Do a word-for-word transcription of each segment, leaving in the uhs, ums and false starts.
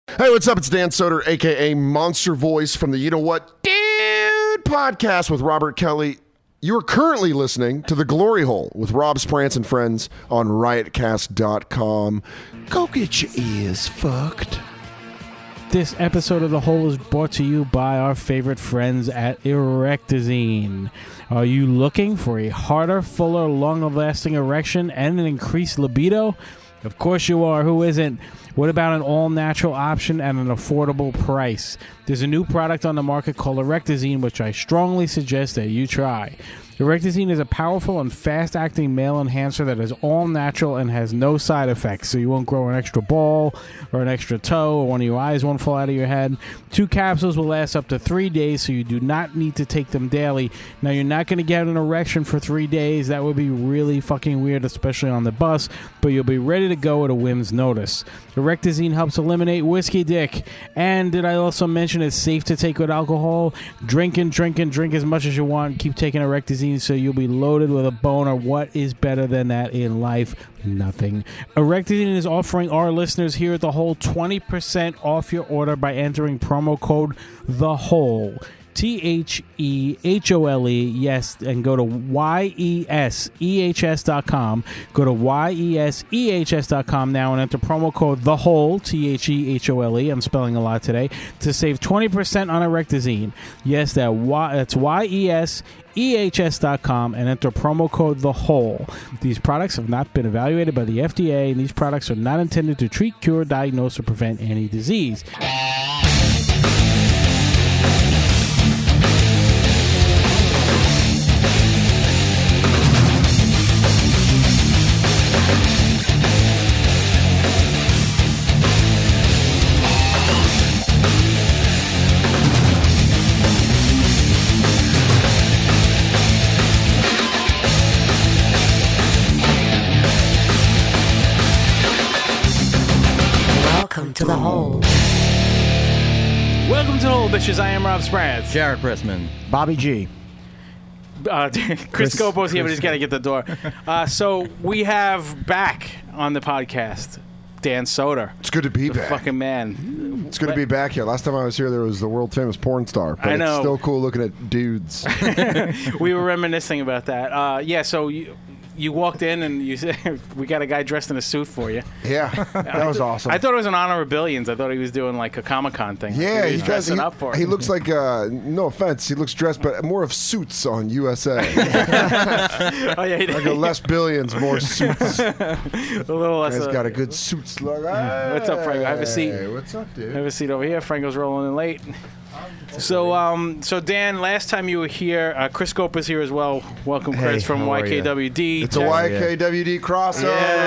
Hey, what's up? It's Dan Soder, a k a. Monster Voice from the You Know What Dude podcast with Robert Kelly. You are currently listening to The Glory Hole with Rob Sprance and friends on riotcast dot com. Go get your ears fucked. This episode of The Hole is brought to you by our favorite friends at Erectazine. Are you looking for a harder, fuller, longer-lasting erection and an increased libido? Of course you are. Who isn't? What about an all-natural option at an affordable price? There's a new product on the market called Erectazine, which I strongly suggest that you try. Erectazine is a powerful and fast-acting male enhancer that is all-natural and has no side effects, so you won't grow an extra ball or an extra toe or one of your eyes won't fall out of your head. Two capsules will last up to three days, so you do not need to take them daily. Now, you're not going to get an erection for three days. That would be really fucking weird, especially on the bus, but you'll be ready to go at a whim's notice. Erectazine helps eliminate whiskey dick. And did I also mention it's safe to take with alcohol? Drink and drink and drink as much as you want. Keep taking Erectazine so you'll be loaded with a boner. What is better than that in life? Nothing. Erectazine is offering our listeners here at The Hole twenty percent off your order by entering promo code The Hole. T H E H O L E, yes, and go to Y E S E H S dot com. Go to Y E S E H S dot com now and enter promo code The Hole, T H E H O L E, I'm spelling a lot today, to save twenty percent on Erectazine. Yes, that y, that's Y E S E H S dot com and enter promo code The Hole. These products have not been evaluated by the F D A, and these products are not intended to treat, cure, diagnose, or prevent any disease. To the Hole. Welcome to The Hole, bitches. I am Rob Sprats. Jared Pressman. Bobby G. Uh, Chris Scopo's here, but he's got to get the door. Uh, so we have back on the podcast Dan Soder. It's good to be the back. Fucking man. It's good to be back here. Last time I was here, there was the world famous porn star. But I know. It's still cool looking at dudes. We were reminiscing about that. Uh, yeah, so you, you walked in and you said, we got a guy dressed in a suit for you. Yeah, that was awesome. I thought it was an honorabilians. I thought he was doing like a Comic-Con thing. Yeah, he he was does. dressing He, up for it. he looks like, uh, no offense, he looks dressed, but more of Suits on U S A. Oh, yeah, he did. Like a less billions, more Suits. A little less. Guy's uh, got a good Suits look. Hey, What's up, Frank? Have a seat. What's up, dude? Have a seat over here. Franco's rolling in late. So, um, so Dan, last time you were here, uh, Chris Scope is here as well. Welcome, Chris, Hey, from how are Y K W D. It's a Y K W D crossover.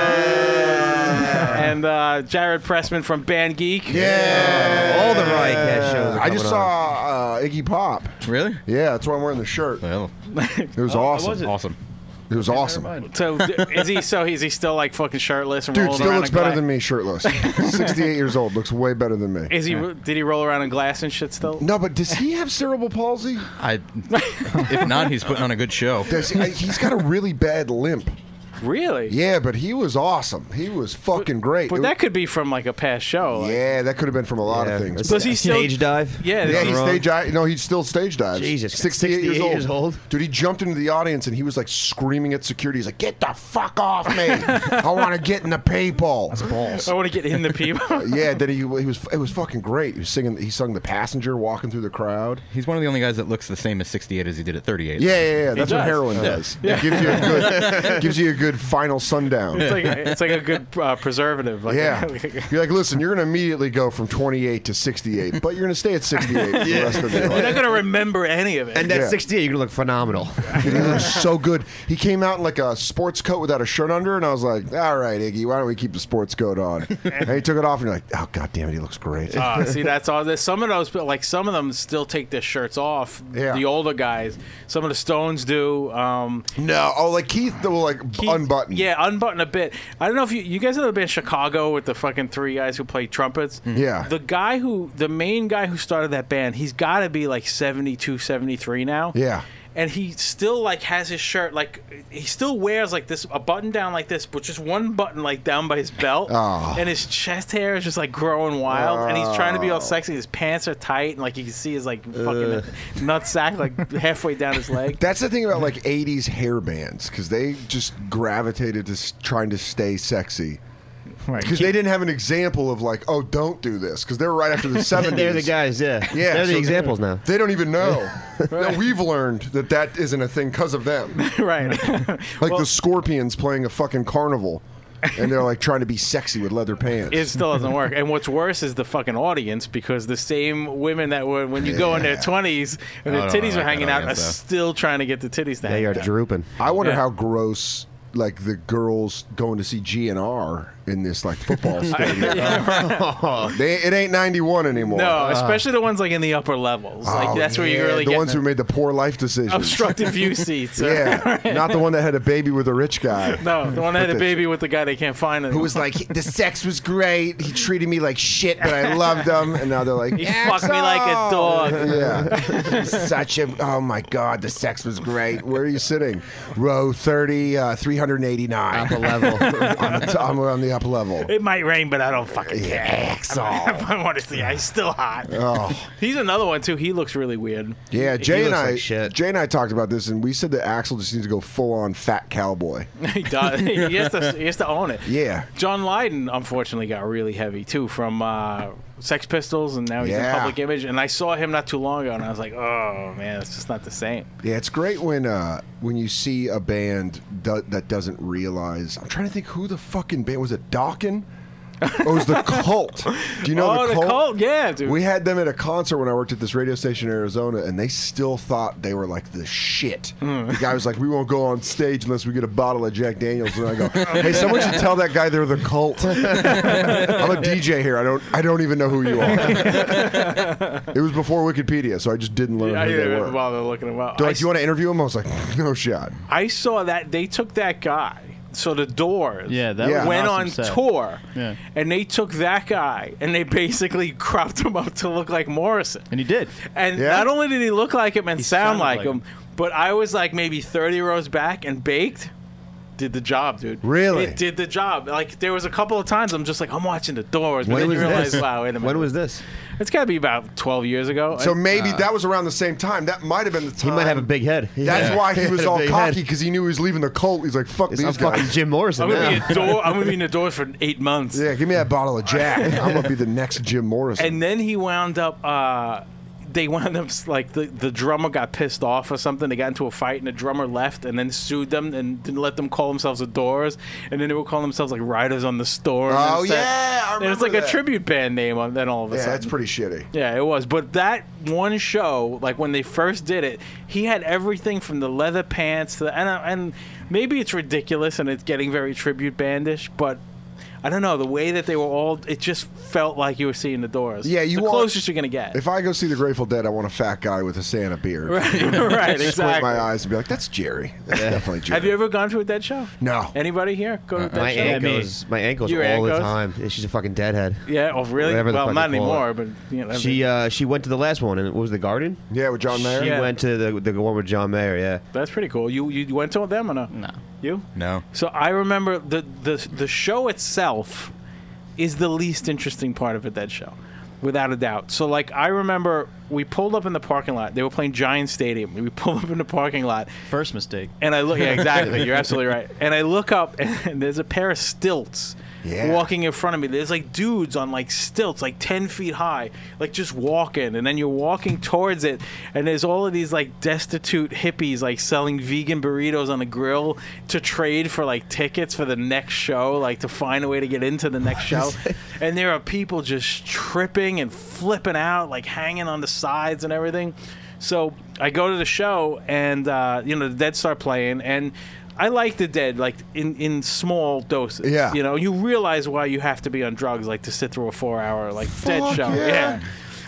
Yeah. And uh, Jared Pressman from Band Geek. Yeah. All the Riotcast shows are I just coming saw uh, Iggy Pop. Really? Yeah, that's why I'm wearing the shirt. Well, It was awesome. was it? awesome. It was awesome. So d- is he? So is he still like fucking shirtless and Dude, rolling still around looks in better gla- than me shirtless. sixty-eight years old, looks way better than me. Is he? Did he roll around in glass and shit still? No, but does he have cerebral palsy? I, if not, he's putting on a good show. Does he, he's got a really bad limp. Really? Yeah, but he was awesome. He was fucking great. But It- that could be from like a past show. Like, yeah, that could have been from a lot Yeah. of things. Does he still? Stage dive? Yeah. Yeah, he- he wrong. stage dive. No, he still stage dives. Jesus, sixty-eight, years, sixty-eight old. years old. Dude, he jumped into the audience and he was like screaming at security. He's like, "Get the fuck off me! I want to get in the people." That's balls. I want to get in the people. Yeah, then he he was it was fucking great. He was singing. He sung "The Passenger" walking through the crowd. He's one of the only guys that looks the same at sixty-eight as he did at thirty-eight. Yeah, yeah, yeah. That's what does. heroin does. It gives you a good gives you a good final sundown. It's like it's like a good uh, preservative. Like, Yeah. You're like, listen, you're going to immediately go from twenty-eight to sixty-eight, but you're going to stay at sixty-eight for the rest of your You're not life. gonna remember any of it. And at Yeah. sixty-eight, you're going to look phenomenal. Dude, he looks so good. He came out in like a sports coat without a shirt under, and I was like, all right, Iggy, why don't we keep the sports coat on? And he took it off, and you're like, oh, God damn it, he looks great. Uh, see, that's all. There's some of those, like some of them, still take their shirts off. Yeah. The older guys. Some of the Stones do. Um, No, oh, like Keith will like Keith- unbutton. Yeah, unbutton a bit. I don't know if you you guys have ever been in Chicago with the fucking three guys who play trumpets. Yeah. The guy who, the main guy who started that band, he's got to be like seventy-two, seventy-three now. Yeah. and he still like has his shirt like he still wears like this a button down like this, but just one button like down by his belt, Oh. and his chest hair is just like growing wild, and he's trying to be all sexy. His pants are tight, and like you can see his like fucking nutsack like halfway down his leg. That's the thing about like eighties hair bands, because they just gravitated to s- trying to stay sexy. Right. Because they didn't have an example of like, oh, don't do this, because they were right after the seventies. They're the guys, yeah. Yeah, They're the so examples now. They don't even know. Now, we've learned that that isn't a thing because of them. Right. Like Well- the Scorpions playing a fucking carnival, and they're like trying to be sexy with leather pants. It still doesn't work. And what's worse is the fucking audience, because the same women that were, when you go in their Yeah. twenties and I the don't titties know are hanging that out, are audience, though. still trying to get the titties to hang They are out. drooping. I wonder Yeah. how gross like the girls going to see G N R in this like football stadium. They, it ain't ninety-one anymore. No, especially the ones like in the upper levels. Like Oh, that's where you yeah, really the get ones who made the poor life decisions. obstructed view seats. Yeah, not the one that had a baby with a rich guy. No, the one that had a the- baby with the guy they can't find. Who was like, the sex was great. He treated me like shit, but I loved him. And now they're like, he fucked me like a dog. Yeah, such a. Oh my god, the sex was great. Where are you sitting? Row thirty, uh, three hundred eighty-nine. Upper level. on the top, we're on the upper level. It might rain, but I don't fucking care. Axel. I want to see. He's still hot. Oh. He's another one too. He looks really weird. Yeah, Jay and looks I, like shit. Jay and I talked about this, and we said that Axel just needs to go full on fat cowboy. he does. He has to. He has to own it. Yeah. John Lydon unfortunately got really heavy too from uh, Sex Pistols, and now he's Yeah. in Public Image. And I saw him not too long ago, and I was like, oh man, it's just not the same. Yeah, it's great when uh, when you see a band do- that doesn't realize. I'm trying to think who the fucking band was. It Dawkin? Or it was the Cult? Do you know oh, the the Cult? Cult, yeah, dude. We had them at a concert when I worked at this radio station in Arizona, and they still thought they were like the shit. Hmm. The guy was like, "We won't go on stage unless we get a bottle of Jack Daniels." And I go, "Hey, someone should tell that guy they're the Cult." I'm a D J here. I don't. I don't even know who you are. It was before Wikipedia, so I just didn't learn I who they didn't were. even bother looking him up. They're I like, "You want to interview him?" I was like, "No shot." I saw that they took that guy. So the Doors Yeah, that Yeah. was went an awesome on set. tour, Yeah. and they took that guy and they basically cropped him up to look like Morrison. And he did. And Yeah? not only did he look like him and He sound sounded like, like him, him. but I was like maybe thirty rows back, and Baked did the job, dude. Really? It did the job. Like there was a couple of times I'm just like, I'm watching the Doors, but When then you was realize, this? wow, wait a minute. When was this? It's got to be about twelve years ago. So And- maybe that was around the same time. That might have been the He time. might have a big head. That's Yeah. why he had was a all big cocky, head. because he knew he was leaving the Cult. He's like, "Fuck I'm these fucking guys." Jim Morrison I'm gonna now. be a door. I'm gonna be in the Doors for eight months. Yeah, give me that bottle of Jack. I'm gonna be the next Jim Morrison. And then he wound up. Uh, they wound up like the the drummer got pissed off or something. They got into a fight, and the drummer left, and then sued them and didn't let them call themselves the Doors. And then they were calling themselves like Riders on the Storm. Oh, instead. yeah, I And it's remember like a that. tribute band name. On then all of a yeah, sudden, that's pretty shitty. Yeah, it was. But that one show, like when they first did it, he had everything from the leather pants to the, and and maybe it's ridiculous and it's getting very tribute bandish, but I don't know, the way that they were all, it just felt like you were seeing the Doors. Yeah, you the want- closest you're gonna get. If I go see the Grateful Dead, I want a fat guy with a Santa beard. right, right, Squint exactly. my eyes and be like, "That's Jerry. That's definitely Jerry." Have you ever gone to a Dead show? No. Anybody here go to a Dead My show? aunt me. goes. My aunt goes Your all aunt the goes? time. Yeah, she's a fucking deadhead. Yeah. Oh, really? Whatever the Well, fuck not you call anymore, it. but you know. She uh, she went to the last one, and what was the Garden? Yeah, with John Mayer. She Yeah. went to the the one with John Mayer. Yeah. That's pretty cool. You you went to them or no? No. You? No. So I remember the the the show itself is the least interesting part of a Dead show, without a doubt. So like I remember we pulled up in the parking lot. They were playing Giant Stadium. We pulled up in the parking lot, First mistake. and I look. Yeah, exactly. You're absolutely right. And I look up, and there's a pair of stilts. Yeah. Walking in front of me, there's like dudes on like stilts, like ten feet high, like just walking, and then you're walking towards it, and there's all of these like destitute hippies like selling vegan burritos on a grill to trade for like tickets for the next show, like to find a way to get into the next show. And there are people just tripping and flipping out, like hanging on the sides and everything. So I go to the show, and uh, you know the Dead start playing, and I like the Dead, like in, in small doses. Yeah. You know, you realize why you have to be on drugs, like to sit through a four hour like Dead Fuck show. yeah.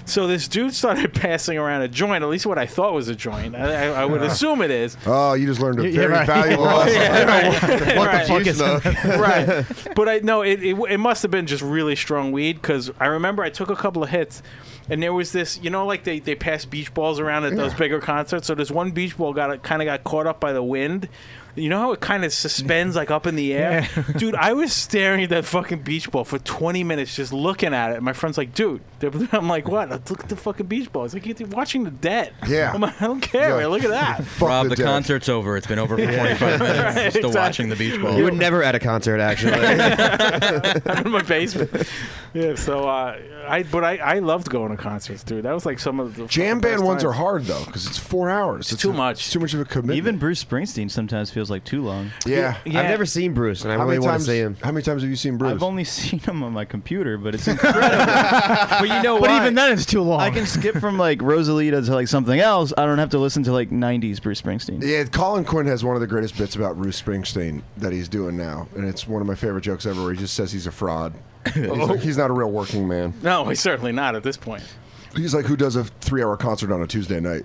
So this dude started passing around a joint, at least what I thought was a joint. I, I, I would assume it is. Oh, you just learned a Yeah, very right. valuable lesson. Yeah, What right. the fuck is that? Right. But I no, it, it it must have been just really strong weed because I remember I took a couple of hits. And there was this, you know, like they, they pass beach balls around at those bigger concerts. So this one beach ball got kind of got caught up by the wind. You know how it kind of suspends like up in the air? Yeah. Dude, I was staring at that fucking beach ball for twenty minutes just looking at it. And my friend's like, dude. I'm like, what? Look at the fucking beach ball. It's like, you're watching the Dead. Yeah. I'm like, I don't care. Yeah. Man. Look at that. Fuck Rob, the, dead. concert's over. It's been over for twenty-five minutes. Right, You're still exactly. watching the beach ball. You would never at a concert, actually. I'm in my basement. Yeah, so, uh, I but I, I loved going to concerts, dude. That was like some of the Jam fucking band best ones times. are hard though because it's four hours. It's too a- much. It's too much of a commitment. Even Bruce Springsteen sometimes feels like too long. yeah. Yeah. I've never seen Bruce, and I How really many want times? to see him. How many times have you seen Bruce? I've only seen him on my computer, but it's incredible. but you know But what? even then, it's too long. I can skip from like Rosalita to like something else. I don't have to listen to like nineties Bruce Springsteen. Yeah, Colin Quinn has one of the greatest bits about Bruce Springsteen that he's doing now, and it's one of my favorite jokes ever. Where he just says he's a fraud. He's, like, he's not a real working man. No, he's certainly not at this point. He's like, who does a three-hour concert on a Tuesday night?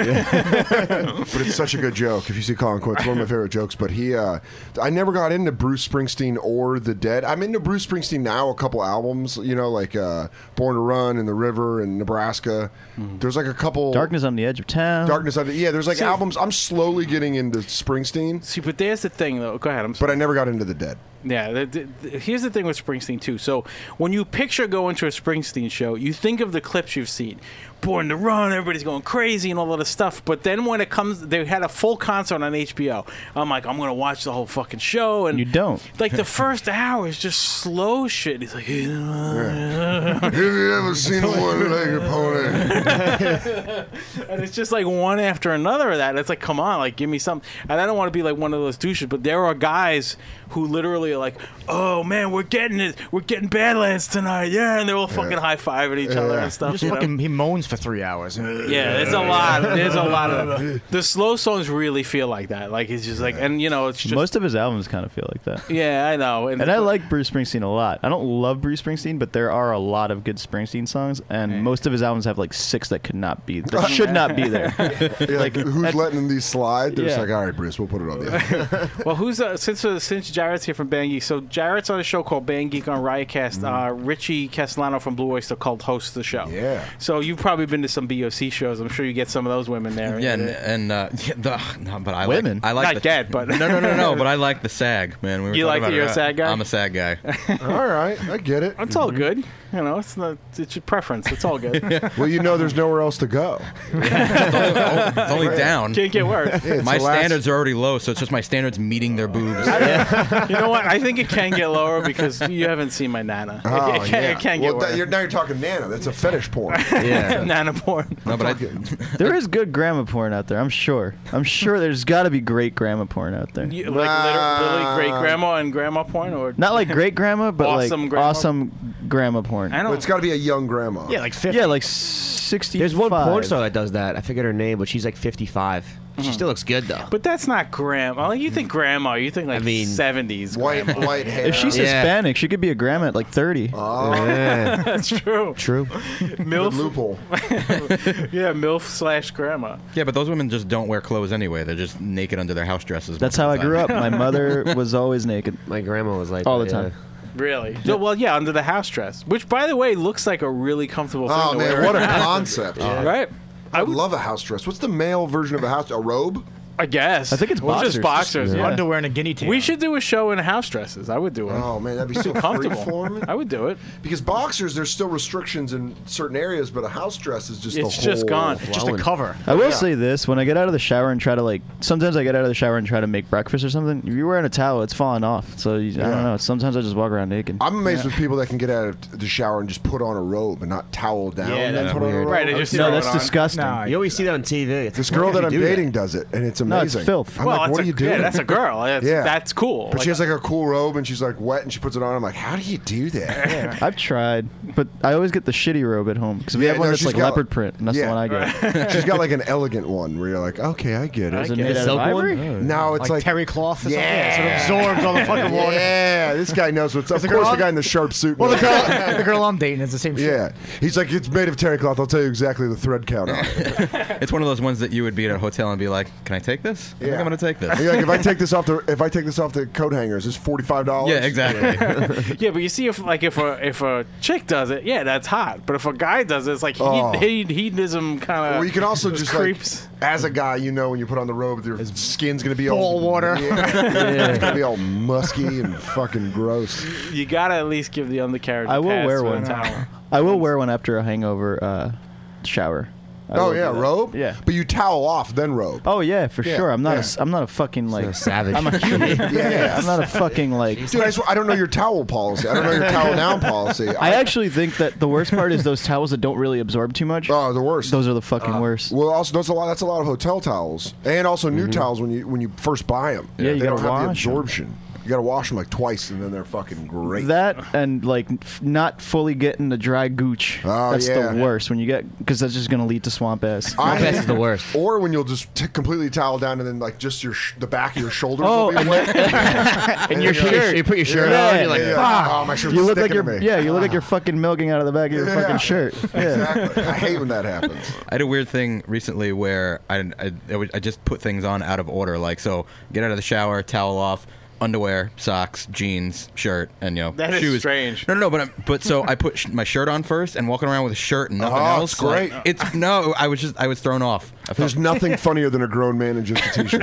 But it's such a good joke. If you see Colin Quinn, it's one of my favorite jokes. But he, uh, I never got into Bruce Springsteen or the Dead. I'm into Bruce Springsteen now. A couple albums, you know, like uh, Born to Run and The River and Nebraska. There's like a couple. Darkness on the Edge of Town. Darkness Under. Yeah, there's like See- albums. I'm slowly getting into Springsteen, See, but there's the thing, though. Go ahead. I'm sorry. but I never got into the Dead. Yeah, the, the, the- here's the thing with Springsteen too. So when you picture going to a Springsteen show, you think of the clips you've seen, Born to Run, everybody's going crazy and all of this stuff. But then when it comes, they had a full concert on H B O. I'm like, I'm gonna watch the whole fucking show, and You don't. Like the first hour is just slow shit. He's like, Have you ever seen a one-legged pony? and it's just like one after another of that. It's like, come on, like give me something. And I don't want to be like one of those douches, but there are guys who literally are like, oh man, we're getting it, we're getting Badlands tonight, yeah, and they're all fucking high fiving each other Yeah. and stuff. Just you know? fucking, he moans for three hours. Yeah, there's a lot. There's a lot of the slow songs really feel like that. Like it's just like, and you know, it's just Most of his albums kind of feel like that. yeah, I know. And I like Bruce Springsteen a lot. I don't love Bruce Springsteen, but there are a lot of good Springsteen songs, and most of his albums have like six that could not be, that should not be there. You're like, who's letting these slide? They're just Yeah. like, all right, Bruce, we'll put it on the Well, who's uh, since uh, since Jarrett's here from Bang Geek, so Jarrett's on a show called Bang Geek on Riotcast. Uh, Richie Castellano from Blue Oyster Cult hosts the show. Yeah. So you've probably been to some B O C shows. I'm sure you get some of those women there. Yeah, and, and uh, yeah, the, no, but I Women? like I like Not the, dead, but- no, no, no, no. But I like the SAG, man. We were You talking like about that you're it. a SAG guy? I'm a SAG guy. All right, I get it. It's all good. You know, it's not. It's your preference. It's all good. Well, you know, there's nowhere else to go. it's only, oh, it's only down. Can't get worse. It's My the last- standards are already low, so it's just my standards meeting their boobs. You know what? I think it can get lower because you haven't seen my nana. Oh, it, can, yeah. it can well, get that- worse. you're, now you're talking Nana. That's a fetish porn. Yeah. Nana porn. No, but I, There is good grandma porn out there, I'm sure. I'm sure there's got to be great grandma porn out there. You, like liter- literally great grandma and grandma porn, or Not like great grandma, but Awesome like grandma? awesome grandma porn. I But don't. it's got to be a young grandma. Yeah, like fifty. Yeah, like sixty. There's one porn star that does that. I forget her name, but she's like fifty-five. She still looks good though. But that's not grandma. Like you think grandma, you think like I mean, seventies. White, white hair. If she's Yeah. Hispanic, she could be a grandma at like thirty. Oh, Yeah. That's true. True. good Milf. loophole. Yeah, milf slash grandma. yeah, but those women just don't wear clothes anyway. They're just naked under their house dresses. That's most how of I the grew time. up. My mother was always naked. My grandma was like All that, the time. yeah. Really? So, well, yeah, under the house dress, which by the way looks like a really comfortable thing Oh to man, wear. what a concept! Right? I would love a house dress. What's the male version of a house? A robe? I guess. I think it's Well, just boxers. boxers. Yeah. Yeah. Underwear and a guinea tail. We should do a show in house dresses. I would do it. Oh man, that'd be so Comfortable. freeform. I would do it. Because boxers, there's still restrictions in certain areas, but a house dress is just It's the just whole gone. It's just a cover. I will Yeah. say this: when I get out of the shower and try to like, sometimes I get out of the shower and try to make breakfast or something. If you're wearing a towel, it's falling off. So you, I Yeah. don't know. Sometimes I just walk around naked. I'm amazed with people that can get out of the shower and just put on a robe and not towel down Yeah, and then that's put on a weird. robe. Right, they just no, throw that's it on. disgusting. No, You always see that on T V. It's This like, girl why that do I'm you do dating does it, and it's No, it's amazing. filth. I'm well, like, that's what a, are you doing? Yeah, that's a girl. That's, Yeah. that's cool. But Like, she has like a cool robe and she's like wet and she puts it on. I'm like, how do you do that? I've tried, but I always get the shitty robe at home because we Yeah, have one no, that's she's like got- leopard print, and that's yeah. the one I get. She's got like an elegant one where you're like, okay, I get it. Is it get made it. out of Silk one? ivory? No, it's like, like, terry cloth or something. Yeah. So it absorbs all the fucking water. yeah, this guy knows what's up. Of the course, girl- the guy in the sharp suit. Well, the knows. girl, the girl I'm dating is the same shit. Yeah, he's like, it's made of terry cloth. I'll tell you exactly the thread count on it. It's one of those ones that you would be at a hotel and be like, "Can I take this? I think Yeah. I'm gonna take this." You're like, if I take this off the if I take this off the coat hangers, it's forty five dollars. Yeah, exactly. yeah, but you see, if like if a if a chick does it, yeah, that's hot. But if a guy does it, it's like Oh. hed- hedonism kind of. Or you can also just creeps. like, as a guy, you know, when you put on the robe, your skin's gonna be all ball water. Yeah, it's gonna be all musky and fucking gross. You gotta at least give the undercarriage. I a will pass wear with one. a towel. I will wear one after a hangover uh, shower. I Oh will yeah, do that. robe. Yeah. but you towel off then robe. Oh yeah, for Yeah, sure. I'm not. yeah. A, s- I'm not a fucking like a savage. I'm a human. Yeah, yeah. I'm not a fucking like. Dude, I, swear, I don't know your towel policy. I don't know your towel down policy. I actually think that the worst part is those towels that don't really absorb too much. oh, the worst. Those are the fucking worst. Well, also that's a lot. That's a lot of hotel towels, and also new towels when you when you first buy them. Yeah, you they don't gotta have the wash 'em. absorption. You got to wash them like twice, and then they're fucking great. That and like f- not fully getting the dry gooch. Oh, That's yeah. the worst when you get because that's just gonna lead to swamp ass. I Best is the worst. Or when you'll just t- completely towel down, and then like just your sh- the back of your shoulders Oh, will be wet. And your you're like- shirt. You put your shirt Yeah, on. You're like, Yeah, fuck. oh, my shirt's You look like sticking you're to me. yeah. You look like you're fucking milking out of the back of your Yeah. fucking shirt. Yeah. Exactly. I hate when that happens. I had a weird thing recently where I, I, I would- I just put things on out of order. Like, so get out of the shower, towel off, underwear, socks, jeans, shirt, and you know That is shoes. strange. No, no, no. But I'm, but so I put sh- my shirt on first and walking around with a shirt and nothing Oh, else. it's great. Like, it's no. I was just I was thrown off. I felt, There's nothing funnier than a grown man in just a t-shirt.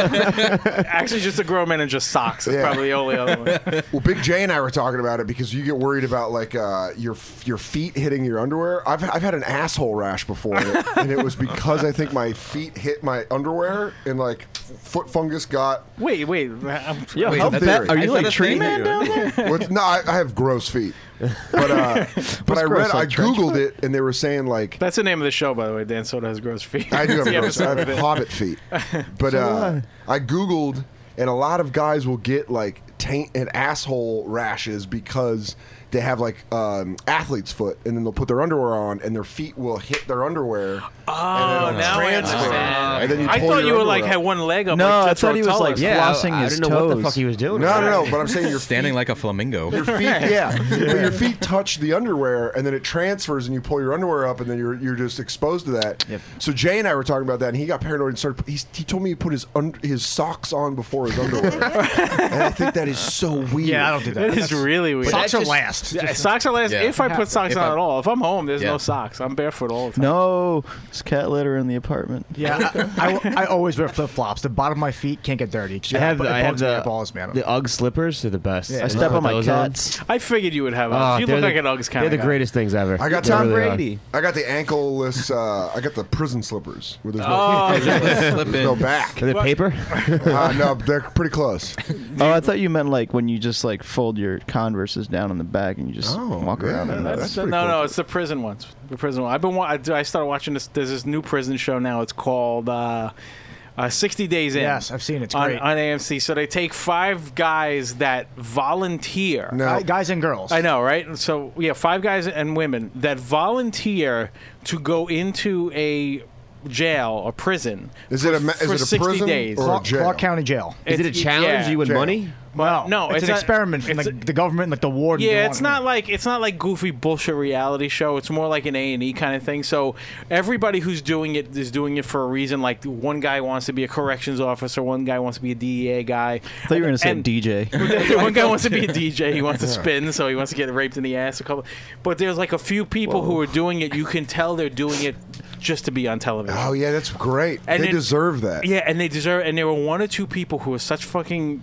Actually, just a grown man in just socks. That's Yeah. probably the only other one. Well, Big J and I were talking about it because you get worried about like uh, your your feet hitting your underwear. I've I've had an asshole rash before, and it, and it was because I think my feet hit my underwear and like foot fungus got. Wait, wait. I'm, Yo, Wait, how that's- fat are is you that like a tree thing? man down there? What's, no, I, I have gross feet, but uh, but I gross, read I like trench googled it and they were saying like. That's the name of the show, by the way. Dan Soda has gross feet. I do have That's the gross. I episode have of it. hobbit feet, but uh, I googled, and a lot of guys will get like taint and asshole rashes because they have like um, athlete's foot, and then they'll put their underwear on, and their feet will hit their underwear. Oh, and then it'll now I transfer. understand. And then you I pull thought your you were like underwear had up. one leg up. No, like I Jethro thought he was, Tull like, or Yeah, flossing I, I his didn't know what the toes. fuck he was doing. No, no, no. But I'm saying your standing feet, like a flamingo. your feet, yeah. But your feet touch the underwear, and then it transfers, and you pull your underwear up, and then you're you're just exposed to that. Yep. So Jay and I were talking about that, and he got paranoid and started. He, he told me he put his un, his socks on before his underwear, and I think that is so weird. Yeah, I don't do that. That is really weird. Socks that are just- last. Yeah, socks are last. Yeah. If I put socks If on I- at all, if I'm home, there's Yeah. no socks. I'm barefoot all the time. No, it's cat litter in the apartment. Yeah, I, I, I always wear flip flops. The bottom of my feet can't get dirty. I have It the, I have bugs me the, up balls, man. the Ugg slippers. They're the best. Yeah. I step Put on my those cats. I figured you would have. Oh, Uggs. You they're look like the- an Uggs kind They're of the greatest things ever. I got They Tom really are. Brady. I got the ankleless. Uh, I got the prison slippers where there's no, Oh, Slip there's no in. back. Are they paper? Uh, no, they're pretty close. Oh, I thought you meant like when you just like fold your Converses down in the back and you just Oh, walk yeah. around in That's that. That's, no, pretty no, cool. it's the prison ones. The prison one. I've been. wa- I I started watching this. There's this new prison show now. It's called uh, uh, sixty Days In. Yes, I've seen it. It's on, great. on A M C. So they take five guys that volunteer. No. Guy- Guys and girls. I know, right? So we have five guys and women that volunteer to go into a jail or prison. Is it a ma- is for it a sixty prison days. or a Clark, jail? Clark County Jail. Is it a It's- challenge? yeah. You win Jail. money? Well, no, it's, it's an not- experiment from it's the, a- the government, like the warden. Yeah, they it's want- not like it's not like goofy bullshit reality show. It's more like an A and E kind of thing. So everybody who's doing it is doing it for a reason. Like one guy wants to be a corrections officer, one guy wants to be a D E A guy. I thought you were going to say And- D J. one guy wants to be a D J. He wants to spin, so he wants to get raped in the ass. A couple, but there's like a few people who are doing it. You can tell they're doing it just to be on television. Oh yeah, that's great. And they it- deserve that. Yeah, and they deserve. And there were one or two people who were such fucking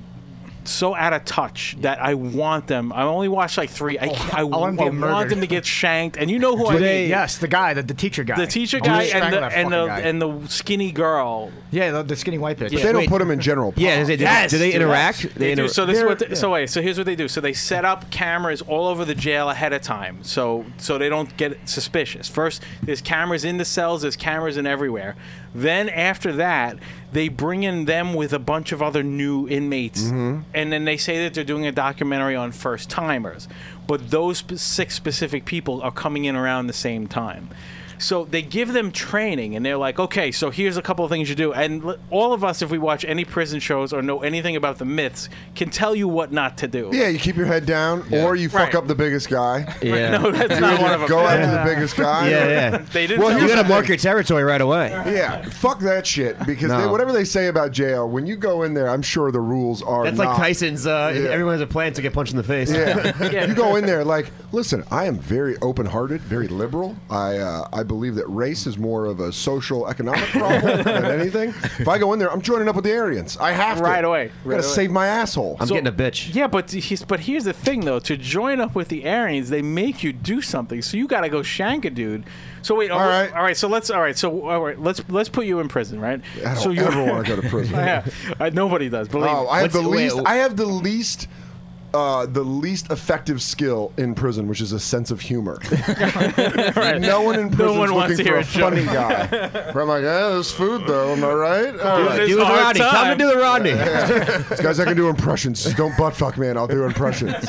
so out of touch that I want them. I only watched like three. I, I, I, want them to get want murdered. them to get shanked. And you know who Do I they, mean? yes, the guy, the, the teacher guy. The teacher I'm guy gonna and the strangle that and the fucking guy. and the skinny girl. yeah, the, the skinny white bitch. But they don't Wait. put them in general. Yeah. Is it, do, Yes, do they dude, interact? yes. They They do. inter- So this is They're- what. They, yeah. So wait. So here's what they do. So they set up cameras all over the jail ahead of time, so so they don't get suspicious. First, there's cameras in the cells. There's cameras in everywhere. Then after that, they bring in them with a bunch of other new inmates, Mm-hmm. and then they say that they're doing a documentary on first timers, but those sp- six specific people are coming in around the same time. So they give them training, and they're like, okay, so here's a couple of things you do. And l- all of us, if we watch any prison shows or know anything about the myths, can tell you what not to do. Yeah, you keep your head down, or you fuck Right. up the biggest guy. Yeah. No, that's You not either one of them. go after the biggest guy. Yeah, or- yeah. They didn't Well, tell You here's us. gotta the mark thing. your territory right away. Yeah, fuck that shit. Because No. they, whatever they say about jail, when you go in there, I'm sure the rules are. That's like not- Tyson's. Uh, Yeah. Everyone has a plan to get punched in the face. Yeah. Yeah. You go in there like, listen, I am very open-hearted, very liberal. I uh, I believe that race is more of a social economic problem than anything. If I go in there, I'm joining up with the Aryans. I have to. Right away. I Right gotta away. save my asshole. I'm getting a bitch. Yeah, but he's, but here's the thing though: to join up with the Aryans, they make you do something. So you got to go shank a dude. So wait, all right. all right. So let's, all right. So all right, let's let's put you in prison, right? I don't so you ever want to go to prison. yeah, uh, nobody does. Believe Oh, me. I have the What's- wait, least. wait. I have the least. Uh, the least effective skill in prison, which is a sense of humor. No one in prison one is wants looking to for hear a a joke. funny guy. Where I'm like, eh, there's food though. Am I right? All right. It's Do the hard Rodney. Tell time. him to do the Rodney. Guys, I can do impressions. Just don't butt fuck me, and I'll do impressions.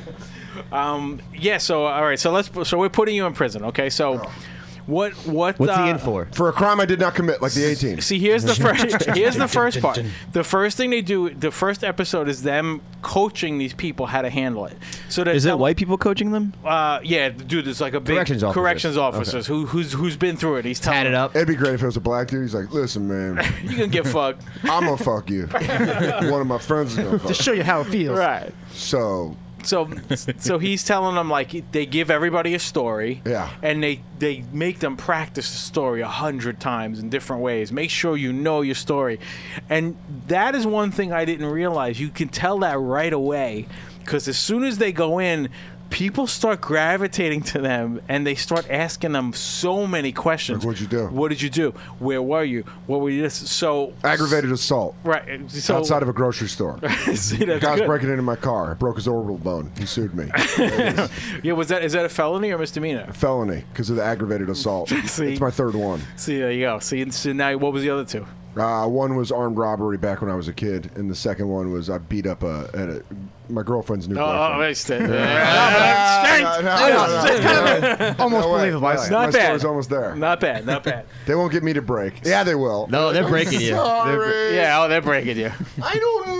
Yeah. So all right. So let's. So we're putting you in prison. Okay. So what what What's uh, he in for? For a crime I did not commit, like the A-Team. See, here's the first. Here's the first part. The first thing they do, the first episode is them coaching these people how to handle it. So that Is it white people coaching them? Uh, yeah, dude. There's like a big Corrections officers. corrections officers who who's who's been through it. He's telling Tat it them, up. It'd be great if it was a black dude. He's like, listen, man, You can get fucked. I'm gonna fuck you. One of my friends is gonna fuck To show you how it feels. Right. So, So, so he's telling them like they give everybody a story, Yeah. and they they make them practice the story a hundred times in different ways. Make sure you know your story, and that is one thing I didn't realize. You can tell that right away because as soon as they go in, people start gravitating to them and they start asking them so many questions. Like, what'd you do? What did you do? Where were you? What were you? This? So aggravated assault right. So outside of a grocery store. see, that's Guy's good. breaking into my car. Broke his orbital bone. He sued me. Yeah, was that is that a felony or misdemeanor? Felony because of the aggravated assault. See? It's my third one. See, there you go. See, so now what was the other two? Uh, one was armed robbery back when I was a kid, and the second one was I beat up a, at a my girlfriend's new Oh, boyfriend. I see. No, Yeah. no, no, no, no. Almost No way. believable. I My- like Not my bad. story's almost there. Not bad, not bad. They won't get me to break. Yeah, they will. No, they're breaking you. Sorry. Yeah, oh, they're breaking you. I don't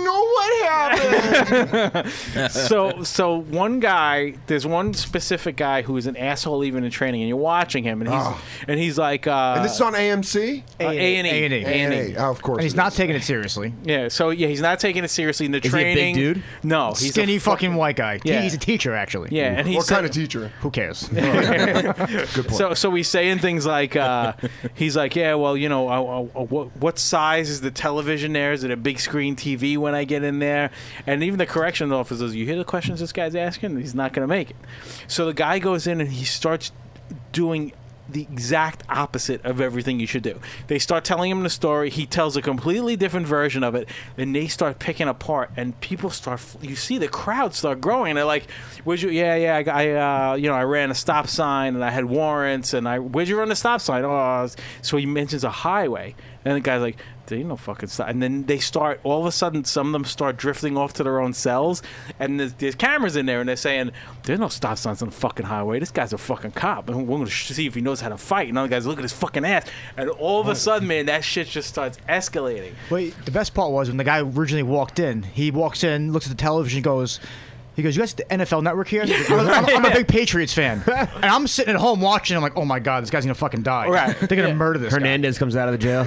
know what happened. So, so one guy, there's one specific guy who is an asshole even in training, and you're watching him, and he's Oh. and he's like, uh, And this is on A M C? uh, A and E, A and E. A and E. Oh, of course. And he's it not is. taking it seriously. Yeah, so yeah, he's not taking it seriously in the he a big training. dude? No, he's Skinny a fucking white guy. Yeah. He's a teacher, actually. Yeah, and he's What kind of teacher? Who cares? Good point. So, so he's saying things like, uh, he's like, yeah, well, you know, uh, uh, what, what size is the television there? Is it a big screen T V when I get in there? And even the corrections officers, you hear the questions this guy's asking? He's not going to make it. So the guy goes in and he starts doing the exact opposite of everything you should do. They start telling him the story. He tells a completely different version of it, and they start picking apart. And people start. You see the crowd start growing. They're like, "Where'd you? Yeah, yeah. I, I uh, you know, I ran a stop sign, and I had warrants. And I, where'd you run the stop sign? Oh, I was-" so he mentions a highway, and the guy's like, there ain't no fucking stop. And then they start, all of a sudden, some of them start drifting off to their own cells. And there's, there's cameras in there, and they're saying, there's no stop signs on the fucking highway. This guy's a fucking cop. And we're going to see if he knows how to fight. And other guys, look at his fucking ass. And all of a sudden, man, that shit just starts escalating. Wait, the best part was when the guy originally walked in. He walks in, looks at the television, goes, he goes, you guys at the N F L Network here? I'm, I'm, I'm a big Patriots fan. And I'm sitting at home watching. I'm like, oh my God, this guy's going to fucking die. Right. They're going to murder this guy. Hernandez comes out of the jail.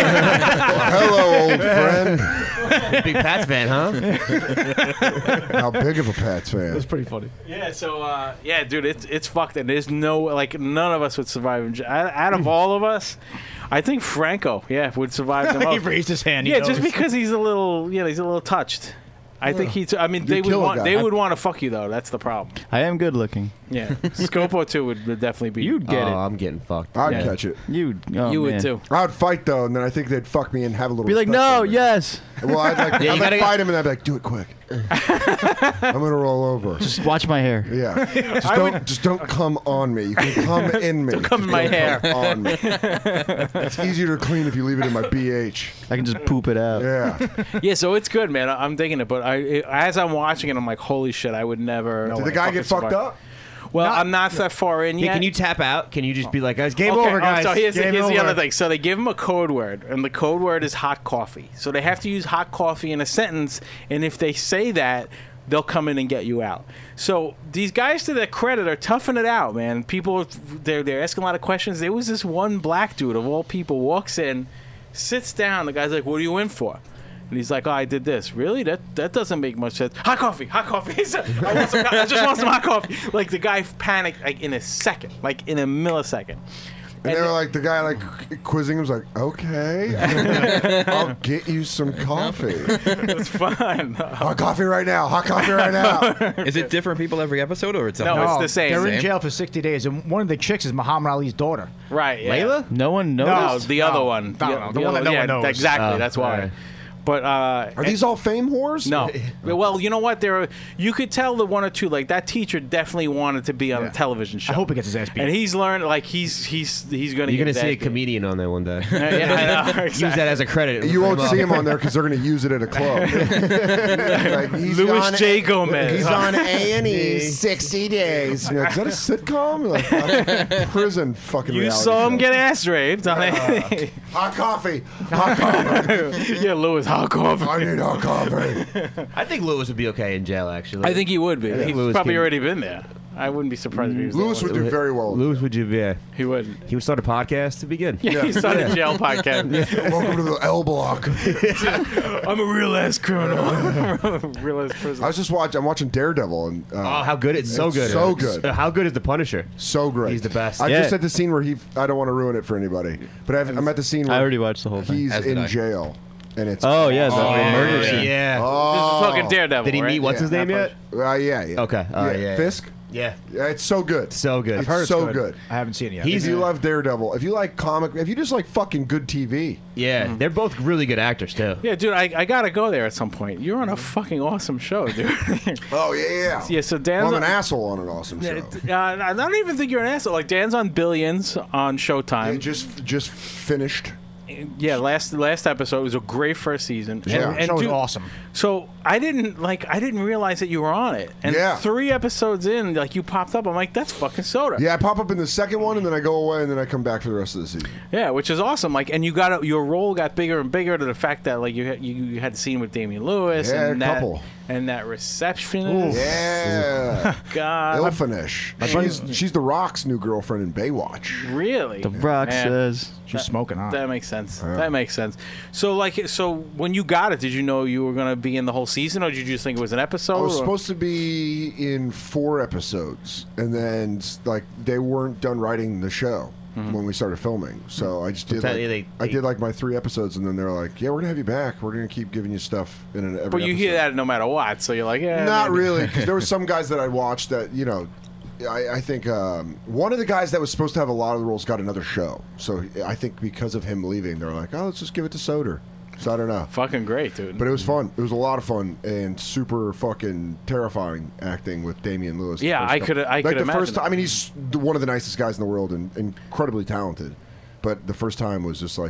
Hello, old friend. Big Pats fan, huh? How big of a Pats fan? It's pretty funny. Yeah, so, uh, yeah, dude, it's it's fucked. And there's no, like, none of us would survive. in j- Out out of all of us, I think Franco, yeah, would survive the He most. raised his hand. He Yeah, knows. just because he's a little, yeah, he's a little touched. I think he's. I mean, they would kill a want. guy. They would want to fuck you though. That's the problem. I am good looking. Yeah, Scopo too would, would definitely be. You'd get Oh, I'm getting fucked. I'd Yeah. catch it. it. You. Oh, you would man. too. I'd fight though, and then I think they'd fuck me and have a little. Be like, respect no, for me. yes. Well, I'd like, Yeah, you I'd like gotta- fight him, and I'd be like, do it quick. I'm gonna roll over. Just watch my hair. Yeah. Just don't, just don't come on me. You can come in me. Don't come in my hair. On me. It's easier to clean if you leave it in my B H. I can just poop it out. Yeah. Yeah, so it's good, man. I- I'm digging it, but I, it, as I'm watching it, I'm like, holy shit, I would never. Did the guy get fucked up? Well, I'm not that far in Hey, yet. can you tap out? Can you just be like, guys, game Okay, over, oh, guys. so here's, the, game here's the over. other thing. So they give them a code word, and the code word is hot coffee. So they have to use hot coffee in a sentence, and if they say that, they'll come in and get you out. So these guys, to their credit, are toughing it out, man. People, they're, they're asking a lot of questions. There was this one black dude, of all people, walks in, sits down. The guy's like, what are you in for? And he's like, oh, I did this. Really? That that doesn't make much sense. Hot coffee, hot coffee. He said, I, want some, I just want some hot coffee. Like, the guy panicked like in a second, like in a millisecond. And they were like, the guy like quizzing him was like, okay, I'll get you some coffee. It's fun. Hot coffee right now. Hot coffee right now. Is it different people every episode, or it's No, something? it's the same. They're in Same? jail for sixty days, and one of the chicks is Muhammad Ali's daughter. Right, yeah. Layla? No one No, noticed. the other No. one. No, no, the one that no yeah, one knows. Exactly, Oh, that's why. alright. But uh, Are these all fame whores? no. Well, you know what? There, are, you could tell the one or two. Like that teacher definitely wanted to be on Yeah. a television show. I hope he gets his ass beat. And he's learned. Like he's he's he's gonna. You're get gonna his see a ass beat. comedian on there one day. Yeah, I know. Use that as a credit. You won't see him on there because they're going to use it at a club. Like, he's Louis on- J. Gomez. He's on A and E sixty days. You're like, is that a sitcom? Like, that's prison fucking You reality saw him show. get ass raped. On it. Hot coffee. Hot coffee. Yeah, Louis hot coffee. I need hot coffee. I think Lewis would be okay in jail, actually. I think he would be. think He's Louis probably can- already been there. I wouldn't be surprised if he was. Lewis there would do very well. Lewis would you? Yeah, He would. he would start a podcast to begin. Yeah, he started a jail podcast. Welcome to the L Block. I'm a real ass criminal. Real ass I prisoner. was just watching. I'm watching Daredevil, and uh, Oh, how good! It's so It's good. so good. Uh, How good is the Punisher? so great. He's the best. I Yeah. just at the scene where he. I don't want to ruin it for anybody, but I've, I'm at the scene where I already watched the whole thing. he's As did in I. jail, and it's. Oh yeah, the Oh, murder yeah. scene. Yeah. Oh. This is fucking Daredevil. Did he right? meet what's his Yeah. name yet? Uh, yeah, yeah. Okay. All right, yeah, Fisk. Yeah. Yeah, it's so good. So good. It's heard it's so good. good. I haven't seen it yet. If you love Daredevil, if you like comic, if you just like fucking good T V, Yeah, they're both really good actors too. Yeah, dude, I, I gotta go there at some point. You're on a fucking awesome show, dude. oh yeah, yeah. yeah, so Dan's Well, I'm on, an asshole on an awesome show. uh, I don't even think you're an asshole. Like Dan's on Billions on It Showtime. just just finished. Yeah, last last episode was a great first season. And, Yeah. and show was dude, awesome. So I didn't like I didn't realize that you were on it. And Yeah. three episodes in, like you popped up. I'm like, that's fucking Soda. Yeah, I pop up in the second one, and then I go away, and then I come back for the rest of the season. Yeah, which is awesome. Like, and you got your role got bigger and bigger to the fact that like you had, you, you had the scene with Damian Lewis Yeah, and a that couple. and that receptionist. Yeah, God, Ilfinish. She's she's the Rock's new girlfriend in Baywatch. really? The Rock Man. says. She's smoking on. That makes sense. That makes sense. So, like, so when you got it, did you know you were going to be in the whole season, or did you just think it was an episode? I was or- supposed to be in four episodes, and then like they weren't done writing the show when we started filming. So I just did. tell Like, you, they- I they- did like my three episodes, and then they were like, "Yeah, we're gonna have you back. We're gonna keep giving you stuff in an every." But you hear episode." that no matter what, so you're like, yeah. Not maybe. really, because there were some guys that I watched that you know. I, I think um, one of the guys that was supposed to have a lot of the roles got another show. So I think because of him leaving, they're like, "Oh, let's just give it to Soder." So I don't know. Fucking great, dude. But it was fun. It was a lot of fun and super fucking terrifying acting with Damian Lewis. the Yeah, first I couple- could- I like could the imagine first that. time. I mean, he's the- one of the nicest guys in the world and incredibly talented. But the first time was just like,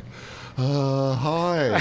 uh, hi.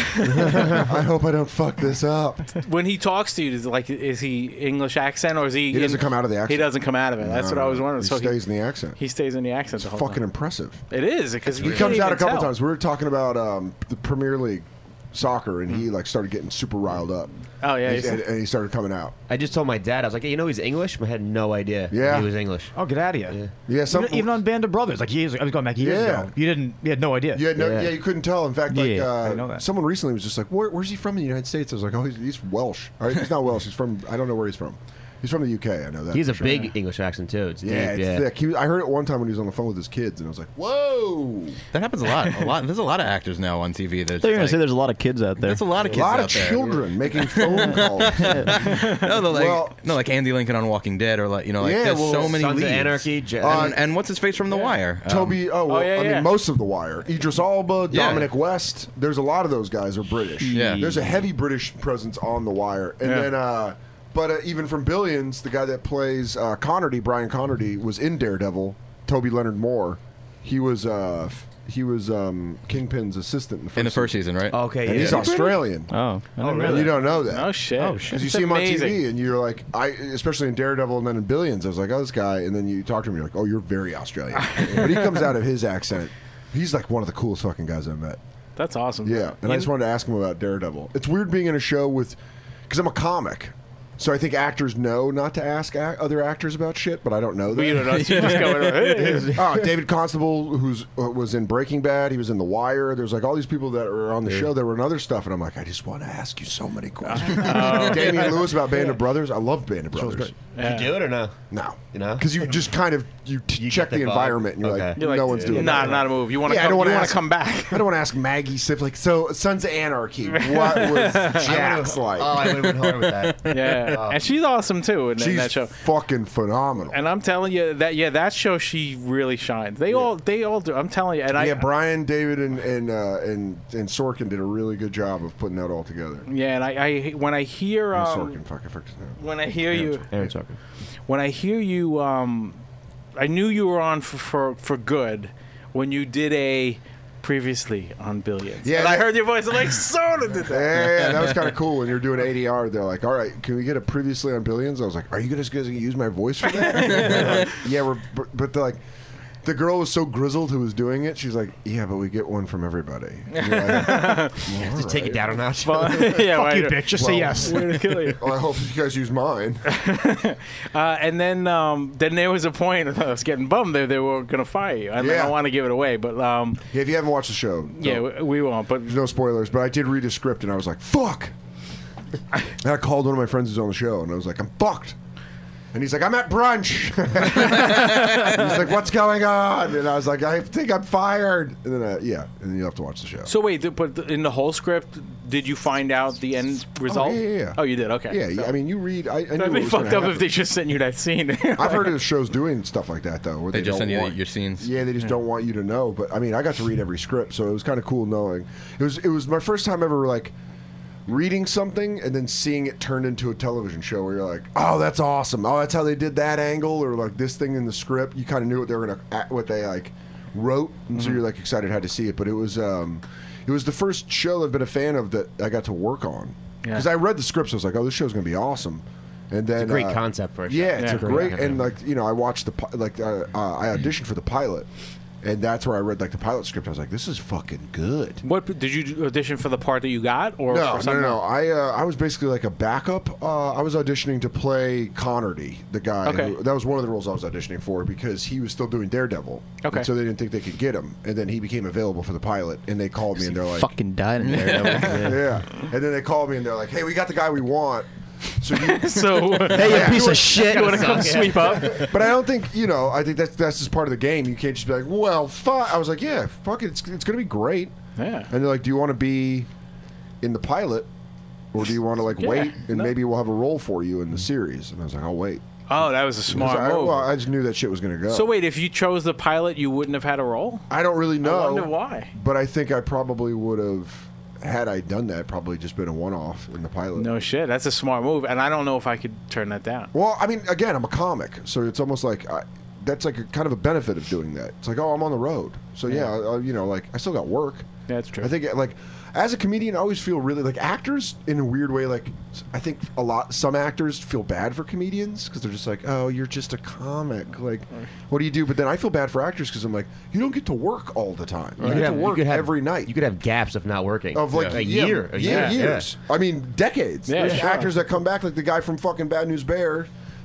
I hope I don't fuck this up. when he talks to you, is it like is he English accent or is he? He doesn't in- come out of the accent. He doesn't come out of it. That's No, what I no, was wondering. He so stays he, in the accent. he stays in the accent It's the whole fucking time. impressive. It is because He comes out a couple times. We were talking about um, the Premier League soccer, and he like started getting super riled up. Oh yeah, and, he's- and, and he started coming out. I just told my dad, I was like, hey, you know he's English? I had no idea Yeah. he was English. Oh, get out of here. Yeah, some Even, even on Band of Brothers, like years, I was going back years Yeah. ago. You didn't, you had no idea. Yeah, no, Yeah. yeah, you couldn't tell. In fact, like Yeah, uh, I didn't know that. someone recently was just like, Where, "Where's he from in the United States?" I was like, "Oh, he's, he's Welsh. Or he's not Welsh. He's from I don't know where he's from." He's from the U K. I know that. He's a for sure. big English accent too. It's Yeah, deep. it's yeah. thick. He, I heard it one time when he was on the phone with his kids, and I was like, "Whoa!" That happens a lot. A lot. There's a lot of actors now on T V. That They're gonna like, say there's a lot of kids out there. there's a lot of A kids lot out of there. children making phone calls. No, they're like Well- no, like Andy Lincoln on Walking Dead, or like you know, like Yeah, there's well, so many Sons leads. of Anarchy. J- Uh, and, and what's his face from The Wire? Um, Toby, oh, well, yeah, I yeah. mean, most of The Wire. Idris Elba, Yeah. Dominic West. There's a lot of those guys are British. Yeah. There's a heavy British presence on The Wire. And Yeah. then, uh, but uh, even from Billions, the guy that plays uh, Connerty, Brian Connerty, was in Daredevil. Toby Leonard Moore. He was uh, f- he was um, Kingpin's assistant in the first, in the first season. season, right? Okay. And yeah. he's Australian. Oh, I Oh, didn't know really? You don't know that. Oh shit! Oh shit! Because you see him on T V, and you're like, I, especially in Daredevil and then in Billions, I was like, oh, this guy, and then you talk to him, you're like, oh, you're very Australian. But he comes out of his accent. He's like one of the coolest fucking guys I've met. That's awesome. Yeah, and I You- just wanted to ask him about Daredevil. It's weird being in a show with, because I'm a comic, so I think actors know not to ask ac- other actors about shit, but I don't know that. But you don't know. So you just go. "Hey." Oh, David Constable, who's uh, was in Breaking Bad, he was in The Wire. There's like all these people that were on the show that were in other stuff, and I'm like, I just want to ask you so many questions. Damian Lewis about Band of Brothers. I love Band of Brothers. Yeah. Did you do it or no? No, You know? because you just kind of you, t- You check get the the vibe. environment, and you're Okay. like, You're like, no one's doing Not that. not a move. You want to Yeah, I come, don't you wanna want ask- to come back. I don't want to ask Maggie Sif like, so Sons of Anarchy. What was Jax like? Oh, I would have been hard with that. Yeah, and she's awesome too in, in She's that show. fucking phenomenal. And I'm telling you that yeah, that show she really shines. They all they all do. I'm telling you, and I yeah, Brian, David, and and, uh, and and Sorkin did a really good job of putting that all together. yeah, and I, I when I hear Not um, Sorkin, fuck, I fucked his name. when I hear you Aaron Sorkin. when I hear you um, I knew you were on for for, for good when you did a previously on Billions. Yeah, and I that- heard your voice. I'm like, Soda did that. Yeah, yeah, that was kind of cool. When you're doing A D R, they're like, "All right, can we get it previously on Billions?" I was like, "Are you guys going to use my voice for that?" Like, yeah, we're, but- but they're like, the girl was so grizzled who was doing it. She's like, "Yeah, but we get one from everybody." And you're like, "All Just take it right." down a notch. yeah, Fuck right. you, bitch. Just say Well, yes. We're gonna kill you. Well, I hope you guys use mine. Uh, and then um, then there was a point I was getting bummed they, they were going to fire you. And I Yeah. don't want to give it away, but um, Yeah, if you haven't watched the show, yeah, don't- we, we won't. But there's no spoilers. But I did read a script, and I was like, "Fuck!" And I called one of my friends who's on the show, and I was like, "I'm fucked." And he's like, "I'm at brunch." He's like, "What's going on?" And I was like, "I think I'm fired." And then, uh, yeah, and then you have to watch the show. so wait, th- but in the whole script, did you find out the end result? yeah, yeah, yeah. Oh, you did. Okay. yeah, So- I mean, you read. I, I knew That'd what be was fucked gonna up if happen. they just sent you that scene. I've heard of shows doing stuff like that though, where They they, just don't send you want, your scenes. Yeah, they just don't want you to know. But I mean, I got to read every script, so it was kind of cool knowing. It was it was my first time ever like reading something and then seeing it turned into a television show where you're like, oh, that's awesome. Oh, that's how they did that angle, or like this thing in the script. You kind of knew what they were gonna, what they like wrote, and Mm-hmm. so you're like excited how to see it. But it was, um, it was the first show I've been a fan of that I got to work on because Yeah. I read the scripts. I was like, oh, this show's gonna be awesome. And then It's a great uh, concept for a show. Yeah, it's Yeah. a great Yeah. and like you know, I watched the pi- like uh, uh, I auditioned for the pilot. And that's where I read like the pilot script. I was like, "This is fucking good." What did you audition for the part that you got, or No, for no, no, something no. else? I uh, I was basically like a backup. Uh, I was auditioning to play Connerty, the guy. Okay. Who, that was one of the roles I was auditioning for because he was still doing Daredevil. Okay. And so they didn't think they could get him, and then he became available for the pilot. And they called me and they're like, Fucking died in there. "Yeah." And then they called me and they're like, "Hey, we got the guy we want." So you, So Hey, you Yeah. piece of shit. you want to come sweep up? But I don't think you know. I think that's that's just part of the game. You can't just be like, "Well, fuck." I was like, "Yeah, fuck it. It's it's gonna be great." Yeah. And they're like, "Do you want to be in the pilot, or do you want to like Yeah, wait and no. maybe we'll have a role for you in the series?" And I was like, "I'll wait." Oh, that was a smart 'Cause I, move. well, I just knew that shit was gonna go. So wait, if you chose the pilot, you wouldn't have had a role? I don't really know. I wonder why. But I think I probably would have, had I done that, probably just been a one-off in the pilot. No shit, that's a smart move, and I don't know if I could turn that down. Well, I mean, again, I'm a comic, so it's almost like I, that's like a kind of a benefit of doing that. It's like, oh, I'm on the road, so yeah, uh, you know, like I still got work. Yeah, that's true. I think like as a comedian, I always feel really like actors in a weird way. Like I think a lot some actors feel bad for comedians because they're just like, oh, you're just a comic. Like, what do you do? But then I feel bad for actors because I'm like, you don't get to work all the time. You You get could to have- you work could have- every night. You could have gaps of not working. Of like a yeah, year, a yeah, year, years. I mean, decades. Yeah, There's sure. actors that come back, like the guy from fucking Bad News Bear,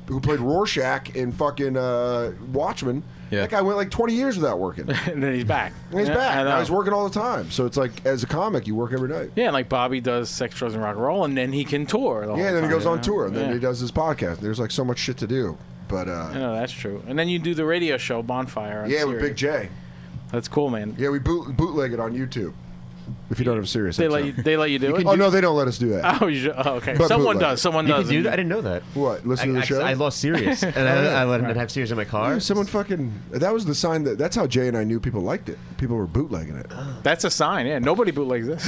who played Rorschach in fucking uh, Watchmen. Yeah. That guy went like twenty years without working. and then he's back. And he's Yeah, back. I know. Now he's working all the time. So it's like, as a comic, you work every night. Yeah, and like Bobby does Sex, Drugs, and Rock and Roll, and then he can tour. The Yeah, whole and then he time, goes you on know? tour, and then Yeah. he does his podcast. There's like so much shit to do. But I uh, know that's true. And then you do the radio show Bonfire. on yeah, with Sirius. Big J. That's cool, man. Yeah, we boot, bootleg it on YouTube. If you don't have Sirius, They X M. let you. They let you do it. Oh no, they don't let us do that. Oh, you should, oh okay. But Someone bootleg. does. Someone You does. can do that? I didn't know that. What? Listen I, to the I, show. I lost Sirius, and I, I let him have Sirius in my car. Yeah, someone fucking. That was the sign that. That's how Jay and I knew people liked it. People were bootlegging it. That's a sign. Yeah, nobody bootlegs this.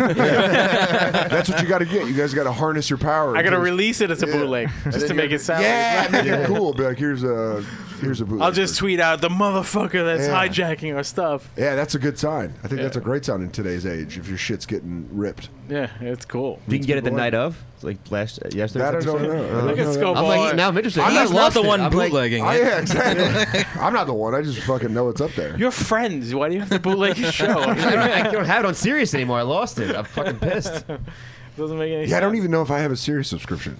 That's what you got to get. You guys got to harness your power. I gotta Just- release it as a Yeah. bootleg And just then to you- make it sound. Yeah, like make it cool. Be like, here's a here's a bootleg. I'll just tweet out the motherfucker that's Yeah. hijacking our stuff. Yeah, that's a good sign. I think Yeah. that's a great sign in today's age. If your shit's getting ripped, Yeah, it's cool. You can get it the people night of, like last uh, yesterday. that I something don't like know. I Look don't at know. Scope I'm Ball. like, now I'm interested. I'm You not guys lost the it. one I'm like, bootlegging Oh, it. yeah, exactly. I'm not the one. I just fucking know it's up there. You're friends. Why do you have to bootleg your show? I don't, I don't have it on Sirius anymore. I lost it. I'm fucking pissed. Doesn't make any sense. Yeah, I don't even know if I have a Sirius subscription.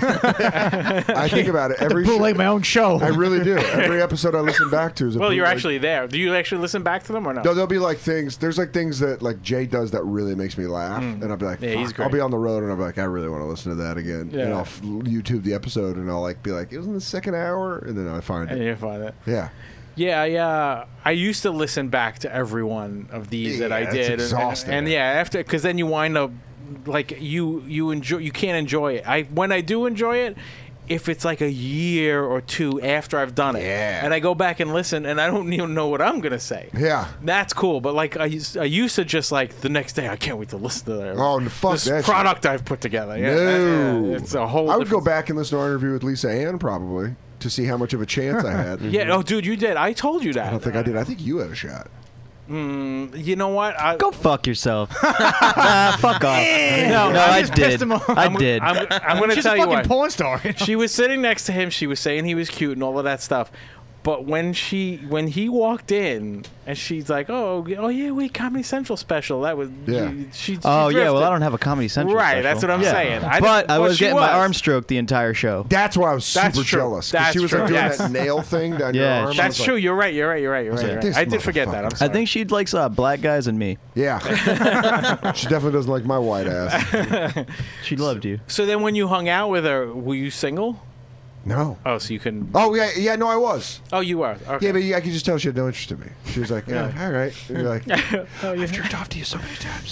I think about it every. Bootleg sh- my own show. I really do. Every episode I listen back to is a Well, you're bootleg. actually there. Do you actually listen back to them or no? No, there'll be like things. There's like things that like Jay does that really makes me laugh, and I'll be like, Yeah, he's Fuck. I'll great. be on the road and I'll be like, I really want to listen to that again. Yeah. And I'll f- YouTube the episode and I'll like be like, it was in the second hour, and then I find And it. you find it. Yeah, Yeah, I, uh, I used to listen back to every one of these that I Yeah, it's did, and- exhausting. and, yeah, after because then you wind up like you you enjoy you can't enjoy it. I when I do enjoy it, if it's like a year or two after I've done it, Yeah. and I go back and listen, and I don't even know what I'm gonna say. yeah. That's cool, but like I, used- I used to just like the next day, I can't wait to listen to that. Oh, no, fuck this that shit. product I've put together. Yeah, No. yeah, it's a whole. I would go different- back and listen to our interview with Lisa Ann probably to see how much of a chance I had. Yeah, oh, dude, you did. I told you that. I don't think I did. I think you had a shot. You know what? I, Go fuck yourself. Ah, fuck off. No, no, I I just pissed did. him off. I I'm, did. I'm, I'm going to She's tell a you fucking what. porn star. She was sitting next to him. She was saying he was cute and all of that stuff. But when she when he walked in and she's like, "Oh, oh yeah, wait, Comedy Central special." That was Yeah. She, she oh yeah, well drifted. I don't have a Comedy Central. Right, special. that's what I'm Yeah. saying. I but didn't- I well, was she getting my was. arm stroked the entire show. That's why I was super That's true. jealous. 'cause That's she was like true. doing Yes. that nail thing down Yeah, your arm. I That's was true. like, You're right. You're right. You're right. You're was right. like, you're right. this I did forget that. I'm motherfucker. sorry. I think she likes uh, black guys and me. Yeah. She definitely doesn't like my white ass. She loved you. So then, when you hung out with her, were you single? No. Oh, so you can. Oh yeah, yeah. No, I was. Oh, you are. Okay. Yeah, but I could just tell she had no interest in me. She was like, yeah, all right. And you're like, oh, you, I've jerked off to you so many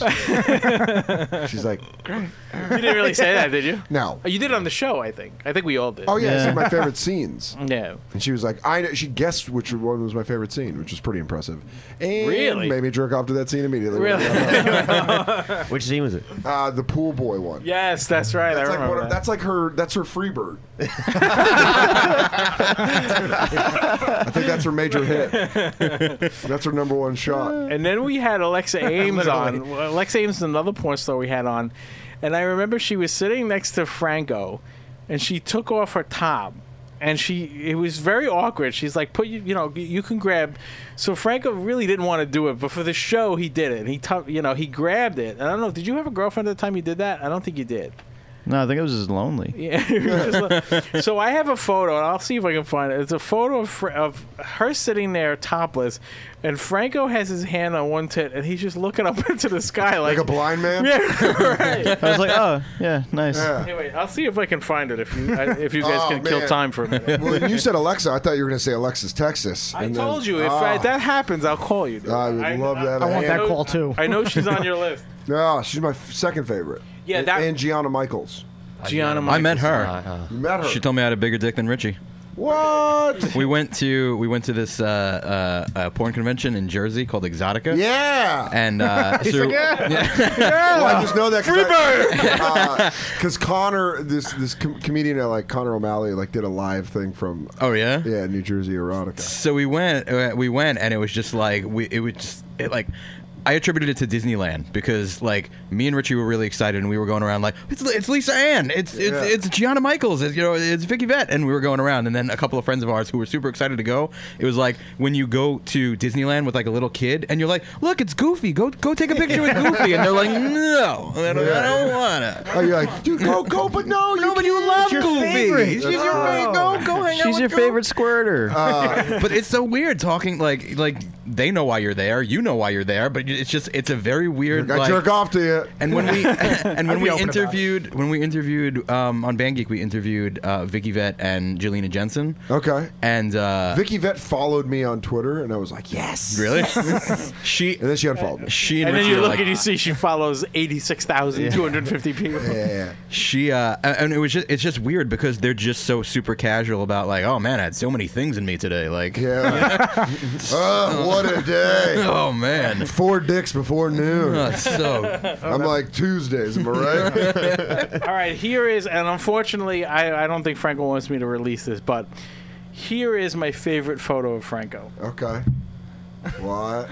times. She's like, great. you didn't really say that, did you? No. Oh, you did it on the show, I think. I think we all did. Oh yeah, it's Yeah. like my favorite scenes. Yeah. And she was like, I know, she guessed which one was my favorite scene, which was pretty impressive. And Really? made me jerk off to that scene immediately. Really? Which scene was it? Uh, the pool boy one. Yes, that's right. That's I like, remember one of, that. that's like her. That's her free bird. I think that's her major hit. That's her number one shot. And then we had Alexa Ames on. Well, Alexa Ames is another porn star we had on. And I remember she was sitting next to Franco, and she took off her top. And she, it was very awkward. She's like, "Put you, you know, you can grab." So Franco really didn't want to do it, but for the show, he did it. And he, t- you know, he grabbed it. And I don't know. Did you have a girlfriend at the time you did that? I don't think you did. No, I think it was just lonely. Yeah. Just like- so I have a photo, and I'll see if I can find it. It's a photo of, Fra- of her sitting there topless, and Franco has his hand on one tit, and he's just looking up into the sky like, Like a blind man. yeah, right. I was like, oh yeah, nice. Yeah. Hey, wait, I'll see if I can find it. If you I- if you guys Oh, can kill man. time for a minute. Well, when you said Alexa, I thought you were going to say Alexis, Texas. I and then- told you if Ah. uh, that happens, I'll call you. dude. I would love that. I want Yeah. that know- call too. I know she's on your list. No, she's my f- second favorite. Yeah, And- that- and Gianna Michaels. Gianna, I met Michaels. her. Uh, uh, You met her. She told me I had a bigger dick than Richie. What? We went to we went to this uh, uh, uh, porn convention in Jersey called Exotica. Yeah. And uh, so, Well, I just know that because Connor, this this com- comedian uh, like Connor O'Malley, like did a live thing from oh yeah. yeah New Jersey erotica. So we went, uh, we went, and it was just like we, it was just it like I attributed it to Disneyland because, like, me and Richie were really excited, and we were going around like, it's, it's Lisa Ann, it's it's, Yeah. it's Gianna Michaels, it's, you know, it's Vicky Vett, and we were going around, and then a couple of friends of ours who were super excited to go. It was like when you go to Disneyland with like a little kid, and you're like, look, it's Goofy, go go take a picture with Goofy, and they're like, no, I don't, I don't wanna. Oh, you're like, dude, go, go, but no, No, but you love your Goofy. favorite. She's your Oh. favorite. Go, go hang out She's with your Goofy. favorite squirter. But it's so weird talking like like they know why you're there, you know why you're there, but it's just it's a very weird. I like, jerk off to you. And when we and when I'd be we open about it. interviewed when we interviewed um, on Band Geek, we interviewed uh, Vicky Vett and Jelena Jensen. Okay. And uh, Vicky Vett followed me on Twitter, and I was like, yes. really, she And then she unfollowed me. she and, And then Richie you are look like, and you see she follows eighty-six thousand two hundred fifty people. Yeah. she uh, and it was just it's just weird because they're just so super casual about like, oh man, I had so many things in me today, like, Yeah. Oh, what a day. oh man, Four dicks before noon. oh, so I'm like, Tuesdays, am I right? All right, here is, and unfortunately, I, I don't think Franco wants me to release this, but here is my favorite photo of Franco. Okay. What?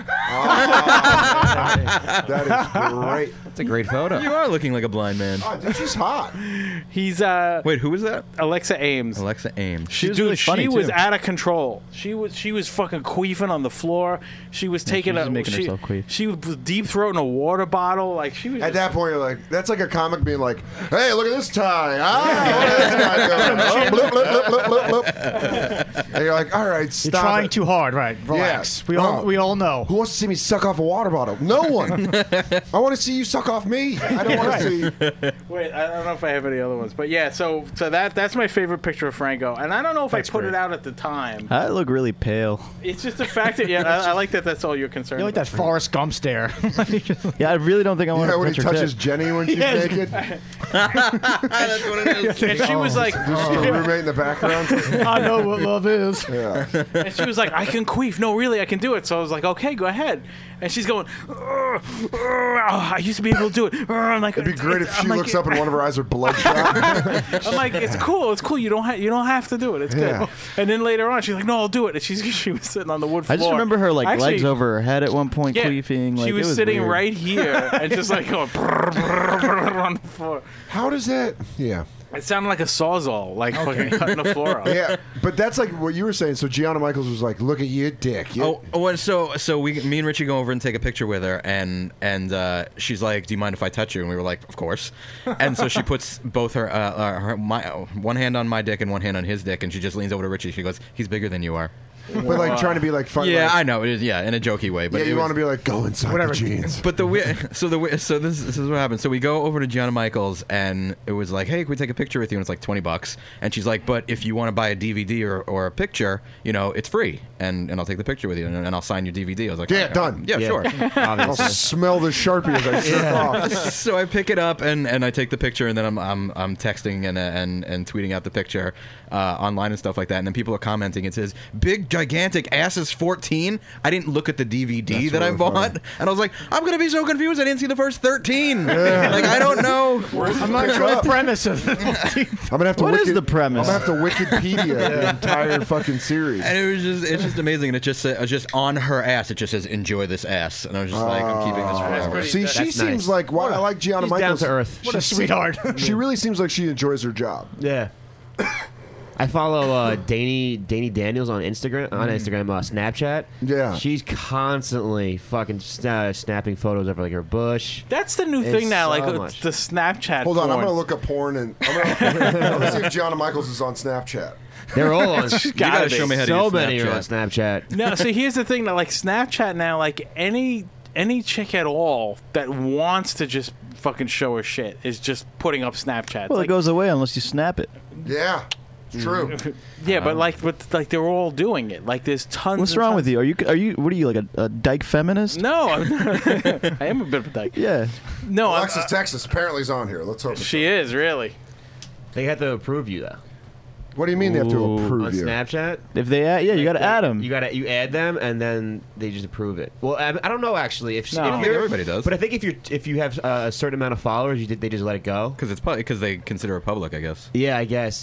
Oh, that is great. That's a great photo. you are looking like a blind man. Oh, dude, she's hot. He's uh, Wait, who was that? Alexa Ames. Alexa Ames. She was Dude, really funny she was too. out of control. She was she was fucking queefing on the floor. She was taking was a making she, herself queef. She was deep throating a water bottle. Like she was At just- that point, you're like, that's like a comic being like, hey, look at this tie. Ah, look at this guy going. Oh, blip, blip, blip, blip, blip, blip. And you're like, all right, You're stop trying it. too hard, right? Relax. Yeah. We all Oh. we all know. Who wants to see me suck off a water bottle? No one. I want to see you suck off me. I don't want to see. Wait, I don't know if I have any other ones, but yeah. So so that that's my favorite picture of Franco, and I don't know if That's I put great. it out at the time. I look really pale. It's just the fact that yeah, I, I like that. That's all you're concerned. You like about. that Forrest Gump stare. Yeah, I really don't think I want Yeah, to when he touch her touches tit. Jenny when she's Yes. naked. That's what it is. And she was like, Just a roommate in the background. I know what love is. Yeah. and she was like, I can queef. No, really, I can do it. So I was like, okay, go ahead. And she's going, "Ugh, ugh, I used to be able to do it. Ugh." I'm like, It'd be great if I'm she like, looks up and one of her eyes are bloodshot. I'm like, it's cool, it's cool. You don't have, you don't have to do it. It's Yeah. good. And then later on, she's like, no, I'll do it. And she's she was sitting on the wood floor. I just remember her like Actually, legs over her head at one point, yeah, queefing. Like, she it was, was sitting weird. right here and just like going brrr, brrr, brrr on the floor. How does that? Yeah. It sounded like a sawzall, like fucking cutting the floor up. Yeah. But that's like what you were saying. So Gianna Michaels was like, look at you, dick. You- Oh, well, so so we, me and Richie go over and take a picture with her, and and uh, she's like, "Do you mind if I touch you?" And we were like, "Of course." And so she puts both her, uh, uh, her my one hand on my dick and one hand on his dick, and she just leans over to Richie. She goes, "He's bigger than you are." But like trying to be like fun. Yeah, like, I know. It is, yeah, in a jokey way, but yeah, it you was- want to be like, go inside Whatever. the jeans. But the we- so the we- so this, this is what happened. So we go over to Gianna Michaels, and it was like, "Hey, can we take a picture with you?" And it's like twenty bucks. And she's like, "But if you want to buy a D V D or, or a picture, you know, it's free, and, and I'll take the picture with you, and, and I'll sign your D V D." I was like, Yeah, "Okay, done. Yeah, Yeah. sure." I'll Obviously. smell the Sharpie as I jerk off. So I pick it up and, and I take the picture, and then I'm I'm, I'm texting and, and and tweeting out the picture uh, online and stuff like that. And then people are commenting. It says, "Big gigantic ass is fourteen." I didn't look at the D V D That's that I really bought, funny. and I was like, "I'm gonna be so confused. I didn't see the first thirteen. Like I don't know." I'm not sure the premise of it. I'm gonna have to. What is Wiki- the premise? I'm gonna have to Wikipedia the entire fucking series. And it was just it's just amazing. And it just uh, just on her ass. It just says, "Enjoy this ass." And I was just like, "I'm keeping this forever." See, she That's seems nice. like. Well, I like Gianna She's down Michaels. to earth. What a sweetheart. She really seems like she enjoys her job. Yeah. I follow uh, Danny Danny Daniels on Instagram on Instagram uh, Snapchat. Yeah. she's constantly fucking uh, snapping photos of like her bush. That's the new It's thing now, so like uh, much. the Snapchat. Hold on, I'm porn. gonna look up porn and I'm gonna, I'm gonna see if Gianna Michaels is on Snapchat. They're all on. You gotta show me how to so use many are on Snapchat. Snapchat. No, see, here's the thing that like Snapchat now, like any any chick at all that wants to just fucking show her shit is just putting up Snapchats. Well, like, it goes away unless you snap it. Yeah, it's true. yeah, but like, but like they're all doing it. Like, there's tons. What's and wrong tons- with you? Are you are you what are you like a, a dyke feminist? No, I'm I am a bit of a dyke. Yeah. No, I'm, Alexis Texas apparently is on here. Let's hope. It's she is really. They have to approve you though. What do you mean they have to Ooh. approve On you? Snapchat, If they add, yeah, you got to add them. You gotta you add them and then they just approve it. Well, I, I don't know actually if, No. if I think you're- everybody does. But I think if you are if you have uh, a certain amount of followers, you did, they just let it go. Because it's probably because they consider it public, I guess. Yeah, I guess. Yeah.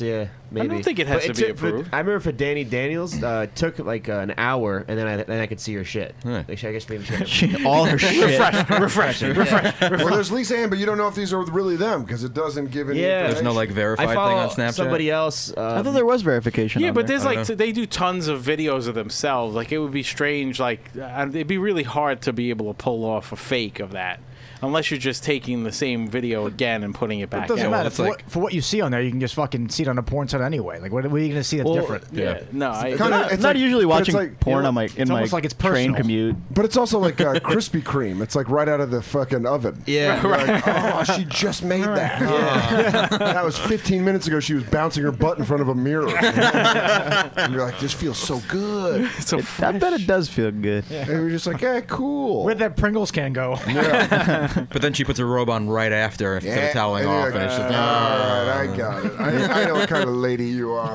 Maybe. I don't think it has But to be took- for- approved. I remember for Danny Daniels, uh, it took like uh, an hour, and then I then I could see her shit. Huh. Like, I guess maybe she had She, all her shit. Refreshing. Refreshing. Well, there's Lisa Ann, but you don't know if these are really them because it doesn't give any. Yeah. There's no like I verified thing follow on Snapchat. somebody else. Um, I thought there was verification. Yeah, on but there. there's I like don't know. they do tons of videos of themselves. Like it would be strange. Like uh, it'd be really hard to be able to pull off a fake of that, unless you're just taking the same video again and putting it back. It doesn't out. well, matter. it's For, like- what, for what you see on there, you can just fucking see it on a porn site anyway. Like, what, what are you going to see that's Well, different? Yeah. Yeah. No, I. Kinda- not, it's not like- usually but it's watching like- porn you know, on my in it's my almost like it's train personal. commute. But it's also like uh, Krispy Kreme. It's like right out of the fucking oven. Yeah. You're like, oh, she just made that. Oh. That was fifteen minutes ago. She was bouncing her butt in front of a mirror. And you're like, this feels so good. It's so It, I bet it does feel good. And we're just like, yeah, cool. Where'd that Pringles can go? Yeah. But then she puts her robe on right after instead Yeah, of toweling and you're off, like, and it's just. all right, I got it. I, I know what kind of lady you are.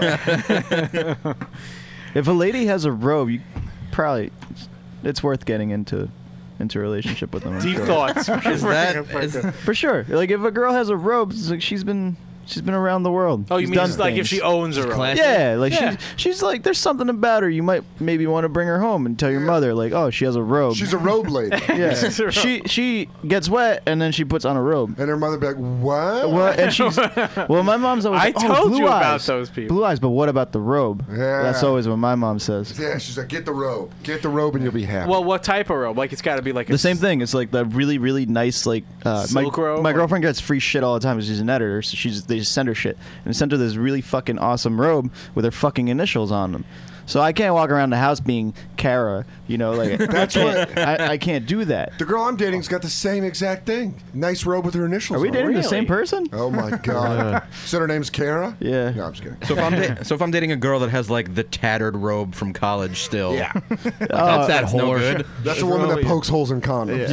If a lady has a robe, you probably it's worth getting into into a relationship with them. I'm deep sure. thoughts. Is that is, For sure. Like if a girl has a robe, it's like she's been she's been around the world. Oh, you She's mean done just like if things. she owns her own? classy. Yeah, like Yeah. she's she's like there's something about her. You might maybe want to bring her home and tell your mother like, oh, she has a robe. She's a robe lady. yeah. She's a robe. she she gets wet and then she puts on a robe. And her mother be like, what? Well, and she's well. My mom's always I like, oh, told blue you about eyes. those people. Blue eyes, but what about the robe? Yeah. That's always what my mom says. Yeah, she's like, get the robe. Get the robe and you'll be happy. Well, what type of robe? Like it's got to be like a The same thing. It's like the really, really nice, like uh, my, Silk robe my or- girlfriend gets free shit all the time because she's an editor. So she's they just send her shit and they sent her this really fucking awesome robe with her fucking initials on them. So I can't walk around the house being Kara, you know, like That's I can't, what- I, I can't do that. the girl I'm dating's got the same exact thing. Nice robe with her initials Are we on. dating the Really? same person? Oh my god. Said her name's Kara? Yeah. No, I'm just kidding. so if I'm da- so if I'm dating a girl that has like the tattered robe from college still, Yeah. that's, that's no good. That's a woman that pokes holes in condoms.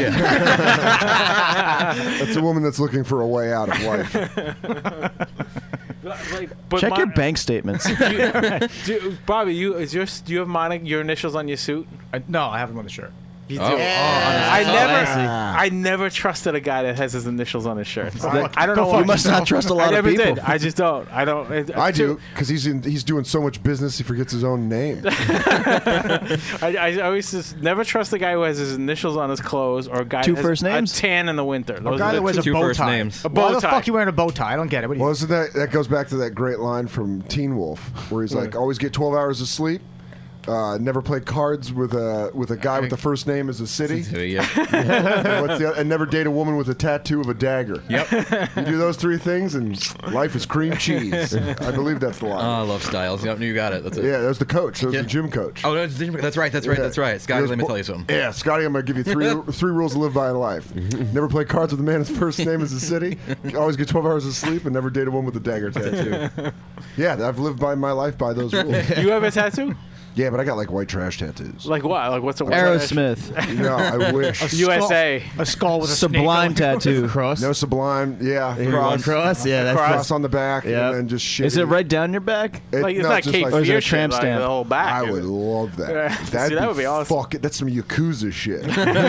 That's a woman that's looking for a way out of life. Like, but Check your Mon- bank statements. do, do, Bobby, you is your do you have Monica, your initials on your suit? I, no, I have them on the shirt. You do. Oh, oh, I oh, never, classy. I never trusted a guy that has his initials on his shirt. Fuck- I don't go know. fuck why. You must not trust a lot I of never people. did. I just don't. I don't. it- I too- do, because he's in, he's doing so much business he forgets his own name. I, I always just never trust a guy who has his initials on his clothes or a guy Two that has first names? a tan in the winter. A Those guy are that the wears a two bow first tie. names. A bow Why the tie. fuck you wearing a bow tie? I don't get it. What do you, Well, isn't that that goes back to that great line from Teen Wolf, where he's like, always get twelve hours of sleep. Uh, never play cards with a with a guy with the first name as a city. Yeah. What's the, and never date a woman with a tattoo of a dagger. Yep. You do those three things, and life is cream cheese. I believe that's the line. Oh, I love Styles. Yep, you got it. That's it. yeah, that was the coach. That was Yeah. the gym coach. Oh, no, it's different. That's right. That's right. Yeah. That's right. Scotty, He goes, let me "Bo- tell you something. Yeah, Scotty, I'm going to give you three three rules to live by in life. Never play cards with a man whose first name is a city. Always get twelve hours of sleep, and never date a woman with a dagger tattoo. Yeah, I've lived by my life by those rules. You have a tattoo? Yeah, but I got like white trash tattoos. Like what? Like what's a Aerosmith. No, I wish. U S A. a skull with a Sublime snake on it. tattoo. Cross. No Sublime. Yeah, Cross. cross, Cross. Yeah, that's cross on the back, Yeah. and then just shit. Is it right down your back? It- Like it's no, not just Cape like- Or is it a Fear shit, tramp like stamp? the whole back. I is would it? love that. Yeah. That'd See, that be would be awesome. fuck it. That's some Yakuza shit.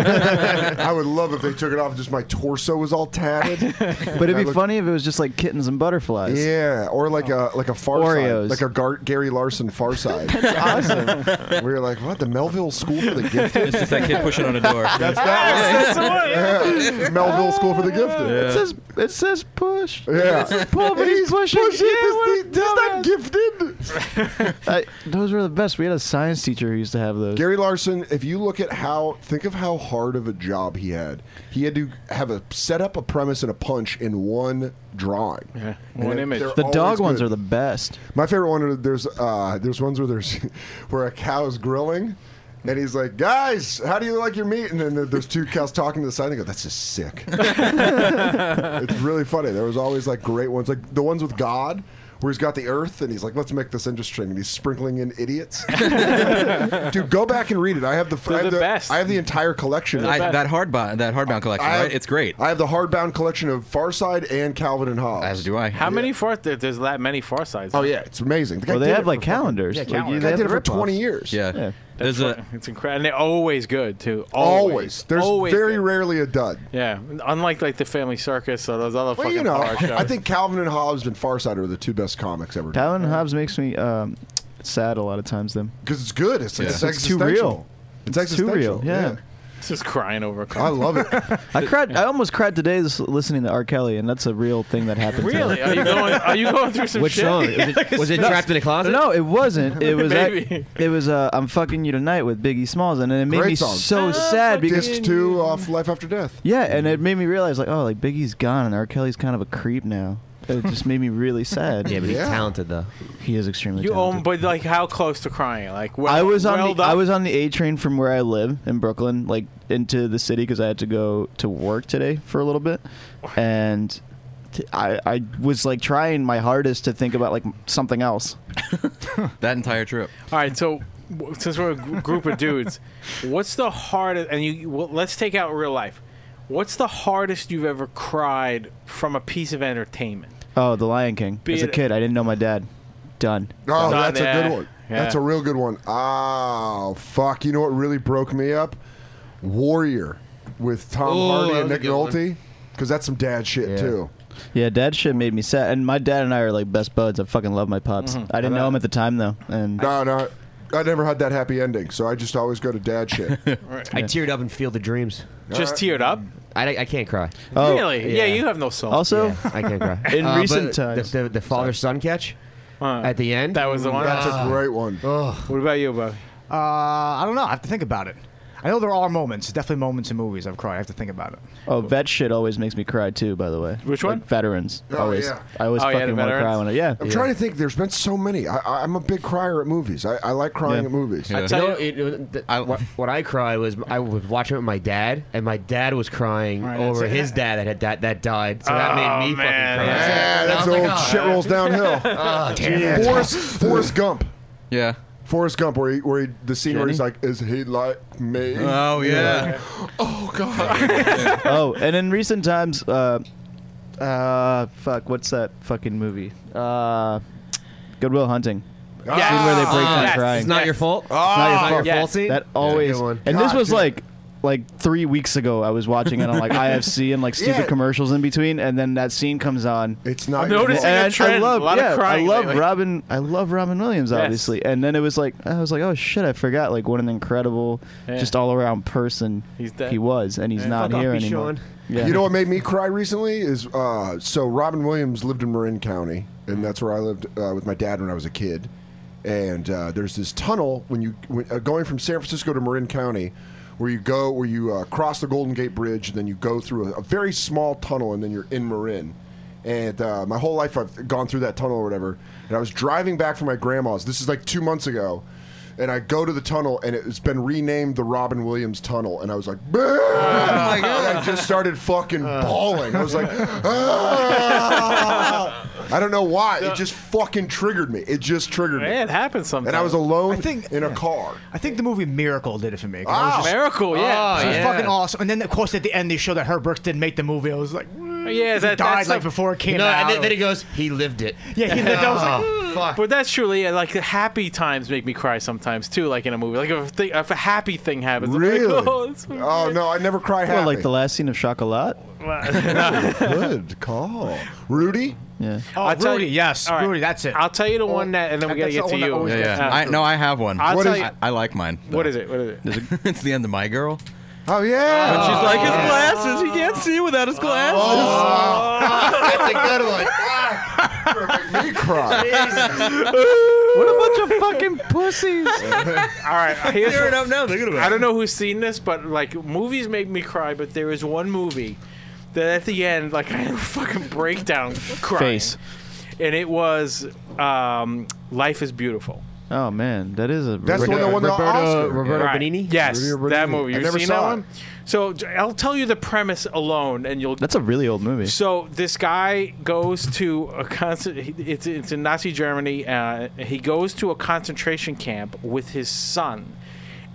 I would love if they took it off and just my torso was all tatted. But it'd I be look- funny if it was just like kittens and butterflies. Yeah, or like a like a Far Oreos. Side, like a Gar- Gary Larson Far Side. Awesome. We were like, what? The Melville School for the Gifted? It's just that kid pushing on a door. That's that. Yeah. Melville School for the Gifted. It says it says push. Yeah. Pull, but he's pushing. pushing. Yeah, This- what a he's not dumbass. gifted. I, those were the best. We had a science teacher who used to have those. Gary Larson, if you look at how, think of how hard of a job he had. He had to have a set up a premise and a punch in one drawing. Yeah, And one it- image. they're The dog always ones good. are the best. My favorite one are there's uh there's ones where there's where a cow is grilling. And he's like, guys, how do you like your meat? And then there- there's two cows talking to the side. And they go, that's just sick. It's really funny. There was always like great ones, like the ones with God, where he's got the earth and he's like, let's make this interesting. And he's sprinkling in idiots. Dude, go back and read it. I have the, I They're have the the, best. I have the entire collection. I, best. that hardbound, that hardbound collection, I have- right? It's great. I have the hardbound collection of Farside and Calvin and Hobbes. As do I. How many far? there- There's that many far sides. Oh yeah, it's amazing. The guy Well, they did have it like for fucking- calendars. Yeah, Like, calendar. you- The they guy have did it the for rip-offs. twenty years. Yeah. Yeah. There's That's a right. It's incredible, and they're always good too. Always. Always, There's always very good. rarely a dud. Yeah, unlike like the Family Circus or those other Well, fucking you know, horror shows. I think Calvin and Hobbes and Farsighted are the two best comics ever. Calvin and Hobbes makes me um, sad a lot of times. Then Because it's good. It's, Yeah. it's, It's too existential. real. It's, It's too existential. real, yeah. just crying over. A I love it. I cried. I almost cried today lis- listening to R. Kelly, and that's a real thing that happened. to me. Really? Are you going? Are you going through some Which shit? song? Was it, was it Trapped in a Closet? No, it wasn't. It was. Maybe. It was. Uh, I'm fucking you tonight with Biggie Smalls, and it made Great me song. so Ah, sad because Disc two off Life After Death. yeah, and it made me realize like, oh, like Biggie's gone, and R. Kelly's kind of a creep now. It just made me really sad. Yeah, but he's Yeah. talented though. He is extremely You talented. own, but like how close to crying? Like well, I was on welled the up? I was on the A train from where I live in Brooklyn, like into the city because I had to go to work today for a little bit, and t- I I was like trying my hardest to think about like something else. that entire trip. All right, so w- since we're a gr- group of dudes, what's the hardest? And you, well, let's take out real life. What's the hardest you've ever cried from a piece of entertainment? Oh, The Lion King. Be As a it- kid, I didn't know my dad. Done. Oh, Done that's a there. good one. Yeah. That's a real good one. Oh, fuck. You know what really broke me up? Warrior with Tom Ooh, Hardy that and was a Nick good one. Nolte. Because that's some dad shit, Yeah. too. Yeah, dad shit made me sad, and my dad and I are like best buds. I fucking love my pops. Mm-hmm. I didn't know him at the time though, and No, no. I never had that happy ending, so I just always go to dad shit. I teared up in Field of Dreams. Just teared up? I, I can't cry. oh, Really? Yeah. yeah. you have no soul. also Yeah, I can't cry. In Uh, recent but times- the, the, the father son catch Uh, at the end. that was the one. That's a great one. What about you, Bobby? Uh, I don't know. I have to think about it. I know there are moments, definitely moments in movies I've cried. I have to think about it. oh, vet shit always makes me cry too. By the way, Which Like one? veterans. Oh, always. yeah. I always Oh, yeah, the fucking want to cry veterans? when I yeah. I'm trying to think. There's been so many. I, I, I'm a big crier at movies. I, I like crying Yeah. at movies. Yeah. You tell know, you- it, it, the, I- what, what I cried was I was watching it with my dad, and my dad was crying Right, over that's it. his dad that had that, that died. So that Oh, made me man. fucking cry. Yeah, And I that's was old like, oh, shit rolls downhill. Oh, damn it. Forrest, Forrest Gump. Yeah. Forrest Gump, where he, where he, the scene where Jenny? he's like, "Is he like me?" Oh yeah. Oh god. oh, and in recent times, uh, uh, fuck, what's that fucking movie? Uh, Goodwill Hunting. Ah, Scene where they break down yes. crying. It's not your fault. It's not your Not your fault. yes. fault scene. That always. good one. and this God, was dude. like, like three weeks ago. I was watching it on like I F C and like stupid Yeah. commercials in between, and then that scene comes on. It's not. I'm noticing a And trend. I love, a lot yeah, of crying I love lately. Robin. I love Robin Williams, Yes. obviously. And then it was like, I was like, oh shit, I forgot like what an incredible, Yeah. just all around person He's dead. he was, and he's Yeah. not Fuck off, here B. anymore. Sean. Yeah. You know what made me cry recently is uh, so Robin Williams lived in Marin County, and that's where I lived uh, with my dad when I was a kid. And uh, there's this tunnel when you when, uh, going from San Francisco to Marin County, where you go where you uh, cross the Golden Gate Bridge, and then you go through a, a very small tunnel, and then you're in Marin. And uh, my whole life I've gone through that tunnel or whatever. And I was driving back from my grandma's. This is like two months ago. And I go to the tunnel, and it's been renamed the Robin Williams Tunnel. And I was like, "Bah!" And I just started fucking bawling. I was like, "Ah!" I don't know why. It just fucking triggered me. It just triggered me. Yeah, it happens sometimes. And I was alone I think- in a yeah. car. I think the movie Miracle did it for me. 'cause I was Ah. just- Miracle, yeah. it was yeah. fucking awesome. And then, of course, at the end, they showed that Herb Brooks didn't make the movie. I was like, Yeah, he that, died that's like like, before it came No, out. and then, then he goes, he lived it. yeah, he lived. I was like, Oh, fuck. But that's truly like the happy times make me cry sometimes too. Like in a movie, like if a, thing, if a happy thing happens, I'm Really? like, oh, it's so Oh, no, I never cry happy. Well, like the last scene of Chocolat. Good call. Rudy? Yeah. oh, I'll tell Rudy, you- yes, all right. Rudy, that's it. I'll tell you the one that, and then we gotta That's get the to one that you. always Yeah, yeah. Uh, I, no, I have one. I'll What tell is- you. I, I like mine. What is it? What is it? it's the end of My Girl. Oh, yeah. And she's like, his glasses. He can't see without his glasses. That's a good one. Make me cry. What a bunch of fucking pussies. All right, here's Tearing what- up now. Thinking about I don't know who's seen this, but like movies make me cry. But there is one movie that at the end, like I had a fucking breakdown crying, Face. and it was um, Life is Beautiful. Oh man, that is a. That's the one that won the Roberto, Oscar. Roberto Right. Benigni? Yes, Rudy that Benigni. movie. I You've never seen saw that it. one? So j- I'll tell you the premise alone, and you'll. That's a really old movie. So this guy goes to a concert. It's it's in Nazi Germany. Uh, he goes to a concentration camp with his son,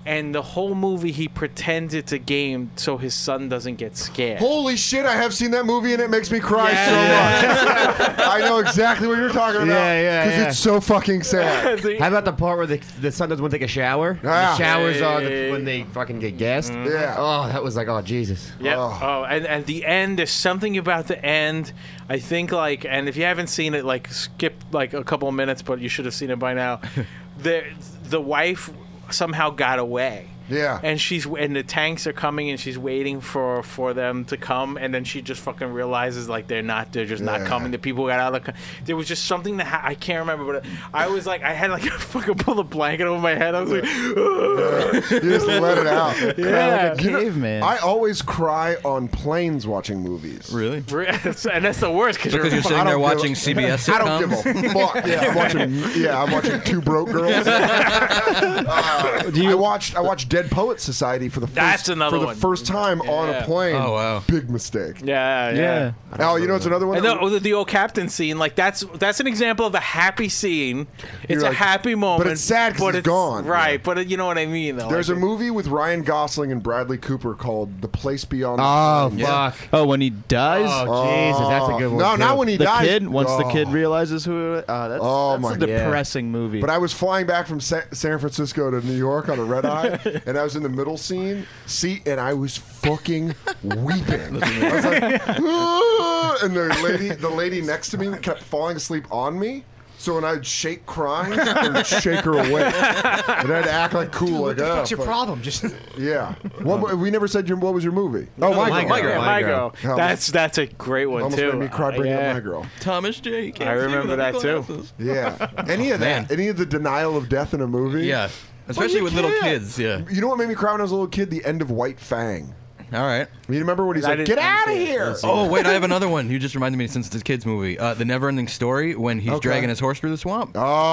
and the whole movie he pretends it's a game so his son doesn't get scared. Holy shit, I have seen that movie and it makes me cry Yeah. so much. I know exactly what you're talking about. Yeah, yeah, Because yeah. it's so fucking sad. How about the part where the, the son doesn't want to take a shower? Ah. The showers are the, when they fucking get gassed. Yeah. Oh, that was like, oh, Jesus. Yeah. Oh. Oh, and and the end. There's something about the end. I think like, and if you haven't seen it, like skip like a couple of minutes, but you should have seen it by now. the the wife somehow got away. Yeah. And she's and the tanks are coming and she's waiting for for them to come, and then she just fucking realizes like they're not they're just not Yeah. coming. The people got out of the. There was just something that ha- I can't remember, but I was like I had like a fucking pull a blanket over my head. I was like, You just let it out. yeah. Like a caveman. I always cry on planes watching movies. Really? and that's the worst because Because you're I sitting don't there give watching a- C B S I don't sitcoms. give a fuck. Yeah, I'm watching. Yeah, I'm watching Two Broke Girls. Uh, I watched. I watched Dead Poets Society for the first, That's another for the one. first time on a Yeah. plane. Oh, wow. Big mistake. yeah, yeah. yeah. Oh, you know it's another one. And the, the, the old captain scene, like that's that's an example of a happy scene. It's You're a like- happy moment, but it's sad 'cause but it's gone. right? Yeah. But it, you know what I mean, though. There's a Like, movie with Ryan Gosling and Bradley Cooper called The Place Beyond. Oh, the fuck. Oh, when he dies. Oh, Jesus, that's a good one. No, too. not when he the dies. kid once the Oh. kid realizes who it uh, that's, Oh, that's my a God. depressing movie. But I was flying back from Sa- San Francisco to New York on a red eye, and I was in the middle scene seat, and I was fucking weeping. I was like, "Ah," and the lady, the lady next to me kept falling asleep on me. So when I'd shake crying, I would shake her awake, and I'd act like cool, What like, the oh, fuck's your fuck." problem? Just Yeah. What, we never said your, what was your movie? Oh, my, My Girl. Girl. yeah, My my Girl. girl. That's that's a great one Almost too. made me cry bringing Uh, yeah. up My Girl. Thomas J. Can't I see remember without that, too. glasses. Yeah. Any of that. Man. Any of the denial of death in a movie. Yeah. Especially you with little can't. kids. Yeah. You know what made me cry when I was a little kid? The end of White Fang. All right. You remember when he's I like, didn't- "Get I out of didn't see it. here!" Oh wait, I have another one. You just reminded me since it's a kids movie. Uh, the Neverending Story when he's Okay. dragging his horse through the swamp.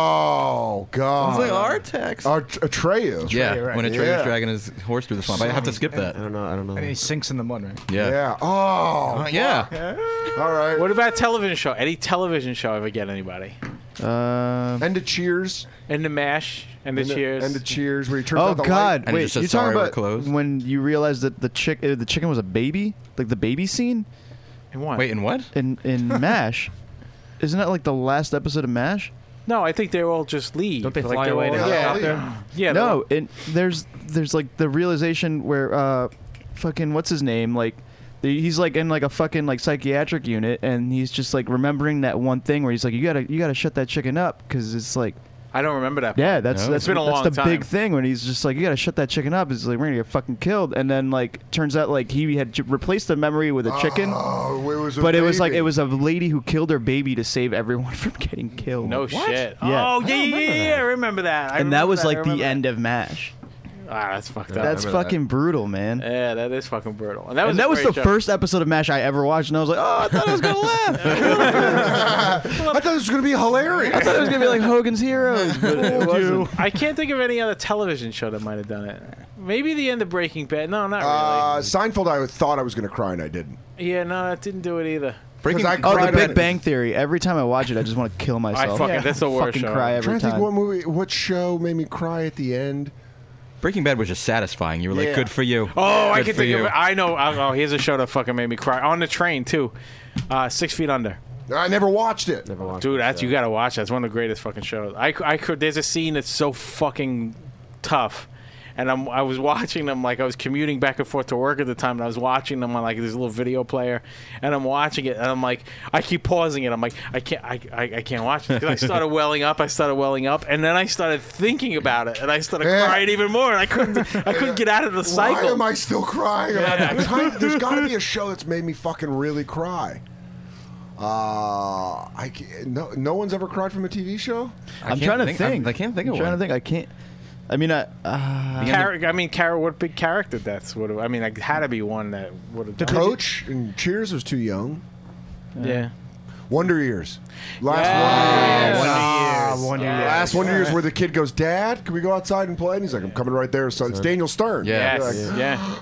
Oh I God! was like Artex. Ar- Atreyu. yeah, right. when Atreyu's Yeah. dragging his horse through the swamp. I have to skip that. I don't know. I don't know. and he sinks in the mud, right? Yeah. Yeah. Oh. Uh, yeah. All right. What about television show? Any television show ever get anybody? Um, End of Cheers. And the Mash and the End of- Cheers. End of Cheers. Where he turns oh out the God! And he Wait, just says, you talking "Sorry, we're about closed." when you realized that the chick, uh, the chicken was a baby, like the baby scene And what? Wait, and what? in in MASH? Isn't that like the last episode of MASH? No, I think they all just leave. Don't they Like, fly they're away all- in a Yeah, helicopter? yeah. No, and there's there's like the realization where uh, fucking what's his name like. the- He's like in like a fucking like psychiatric unit, and he's just like remembering that one thing where he's like, "You gotta, you gotta shut that chicken up," because it's like, I don't remember that. yeah, that's No. that's, It's been a that's long the time. big thing when he's just like, "You gotta shut that chicken up." It's like we're gonna get fucking killed, and then like turns out like he had j- replaced the memory with a chicken, Oh, it was. A but it was like baby. it was a lady who killed her baby to save everyone from getting killed. No shit. Yeah. Oh yeah, yeah, yeah, yeah. I remember that. I and that remember was I like the remember end of MASH. that. Ah, that's fucked up. That's remember that. fucking brutal, man. Yeah, that is fucking brutal. And that was, And a that was the great show. first episode of MASH I ever watched, and I was like, "Oh, I thought I was gonna laugh. I thought this was gonna be hilarious. I thought it was gonna be like Hogan's Heroes, but it wasn't." I can't think of any other television show that might have done it. Maybe the end of Breaking Bad. No, not Uh, really. Seinfeld. I thought I was gonna cry and I didn't. yeah, no, that didn't do it either. Breaking. I Oh, The cried Big on- Bang Theory. Every time I watch it, I just want to kill myself. fucking- that's the worst Fucking show. cry I'm every trying to think time. what movie, what show made me cry at the end. Breaking Bad was just satisfying. You were like, Yeah. good for you. Oh, I Good can for think you. of it. I know. Oh, here's a show that fucking made me cry. On the train too. Uh, Six Feet Under. I never watched it. Never watched Dude, it, that's so. you gotta watch. That's one of the greatest fucking shows. I, I could. There's a scene that's so fucking tough, and I'm I was watching them like I was commuting back and forth to work at the time, and I was watching them on like this little video player, and I'm watching it, and I'm like, I keep pausing it. I'm like, I can't, I, I, I can't watch it. 'Cause I started welling up. I started welling up, and then I started thinking about it, and I started Yeah. crying even more. And I couldn't, I couldn't get out of the cycle. Why am I still crying about that? I'm trying- There's got to be a show that's made me fucking really cry. Uh, I can't, no, no one's ever cried from a T V show. I I'm can't trying to think- think. I can't think of I'm trying one. to think. I can't. I mean, I. Uh, Char- I mean, Cara, what big character that's would have. I mean, like, had to be one that would have. The Coach in Cheers was too young. Yeah. Wonder Years. Last Yes. Wonder Years. Ah, Wonder Years. Last Wonder Years where the kid goes, "Dad, can we go outside and play?" And he's like, "I'm coming right there, son." It's Daniel Stern. Yeah. Yes. You're like, Yeah.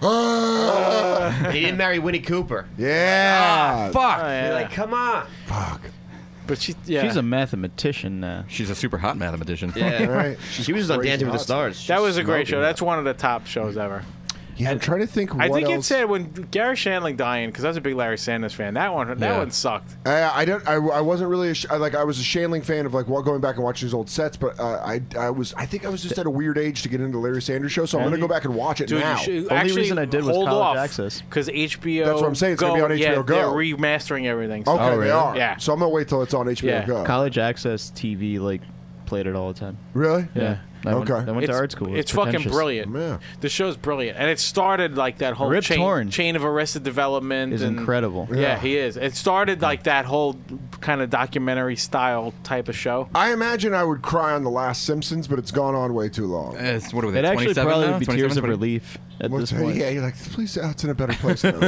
"Ah." And he didn't marry Winnie Cooper. Yeah. Fuck. Oh, yeah. You're like, come on. Fuck. But she, yeah, She's a mathematician now. She's a super hot mathematician. Yeah. Right. She was just on Crazy Dancing with the hot Stars. that was a great smoking show. hot. That's one of the top shows ever. Yeah, I'm trying to think. I what think else. it's sad when Gary Shandling dying because I was a big Larry Sanders fan. That one, that Yeah. one sucked. I, I don't. I, I wasn't really a sh- I, like. I was a Shandling fan of like while going back and watching his old sets, but uh, I I was. I think I was just at a weird age to get into the Larry Sanders show, so I'm Only- going to go back and watch it Dude, now. you should, Only actually, reason I did was hold College off Access. because H B O. That's what I'm saying, it's gonna be on H B O yeah, Go. They're remastering everything. So. Okay, Oh, they really? are. Yeah. So I'm gonna wait till it's on H B O Yeah. Go. College Access T V like played it all the time. Really? Yeah. I went, Okay. I went It's, to art school. it's fucking pretentious. brilliant. Yeah. The show's brilliant, and it started like that whole Rip chain, Torn chain of Arrested Development. Is and, incredible. Yeah, Yeah. he is. It started like that whole kind of documentary style type of show. I imagine I would cry on the last Simpsons, but it's gone on way too long. It's, what are we, It actually twenty-seven probably now? would be twenty-seven, tears of twenty relief at What's- this point. Yeah, you're like, please, oh, it's in a better place now.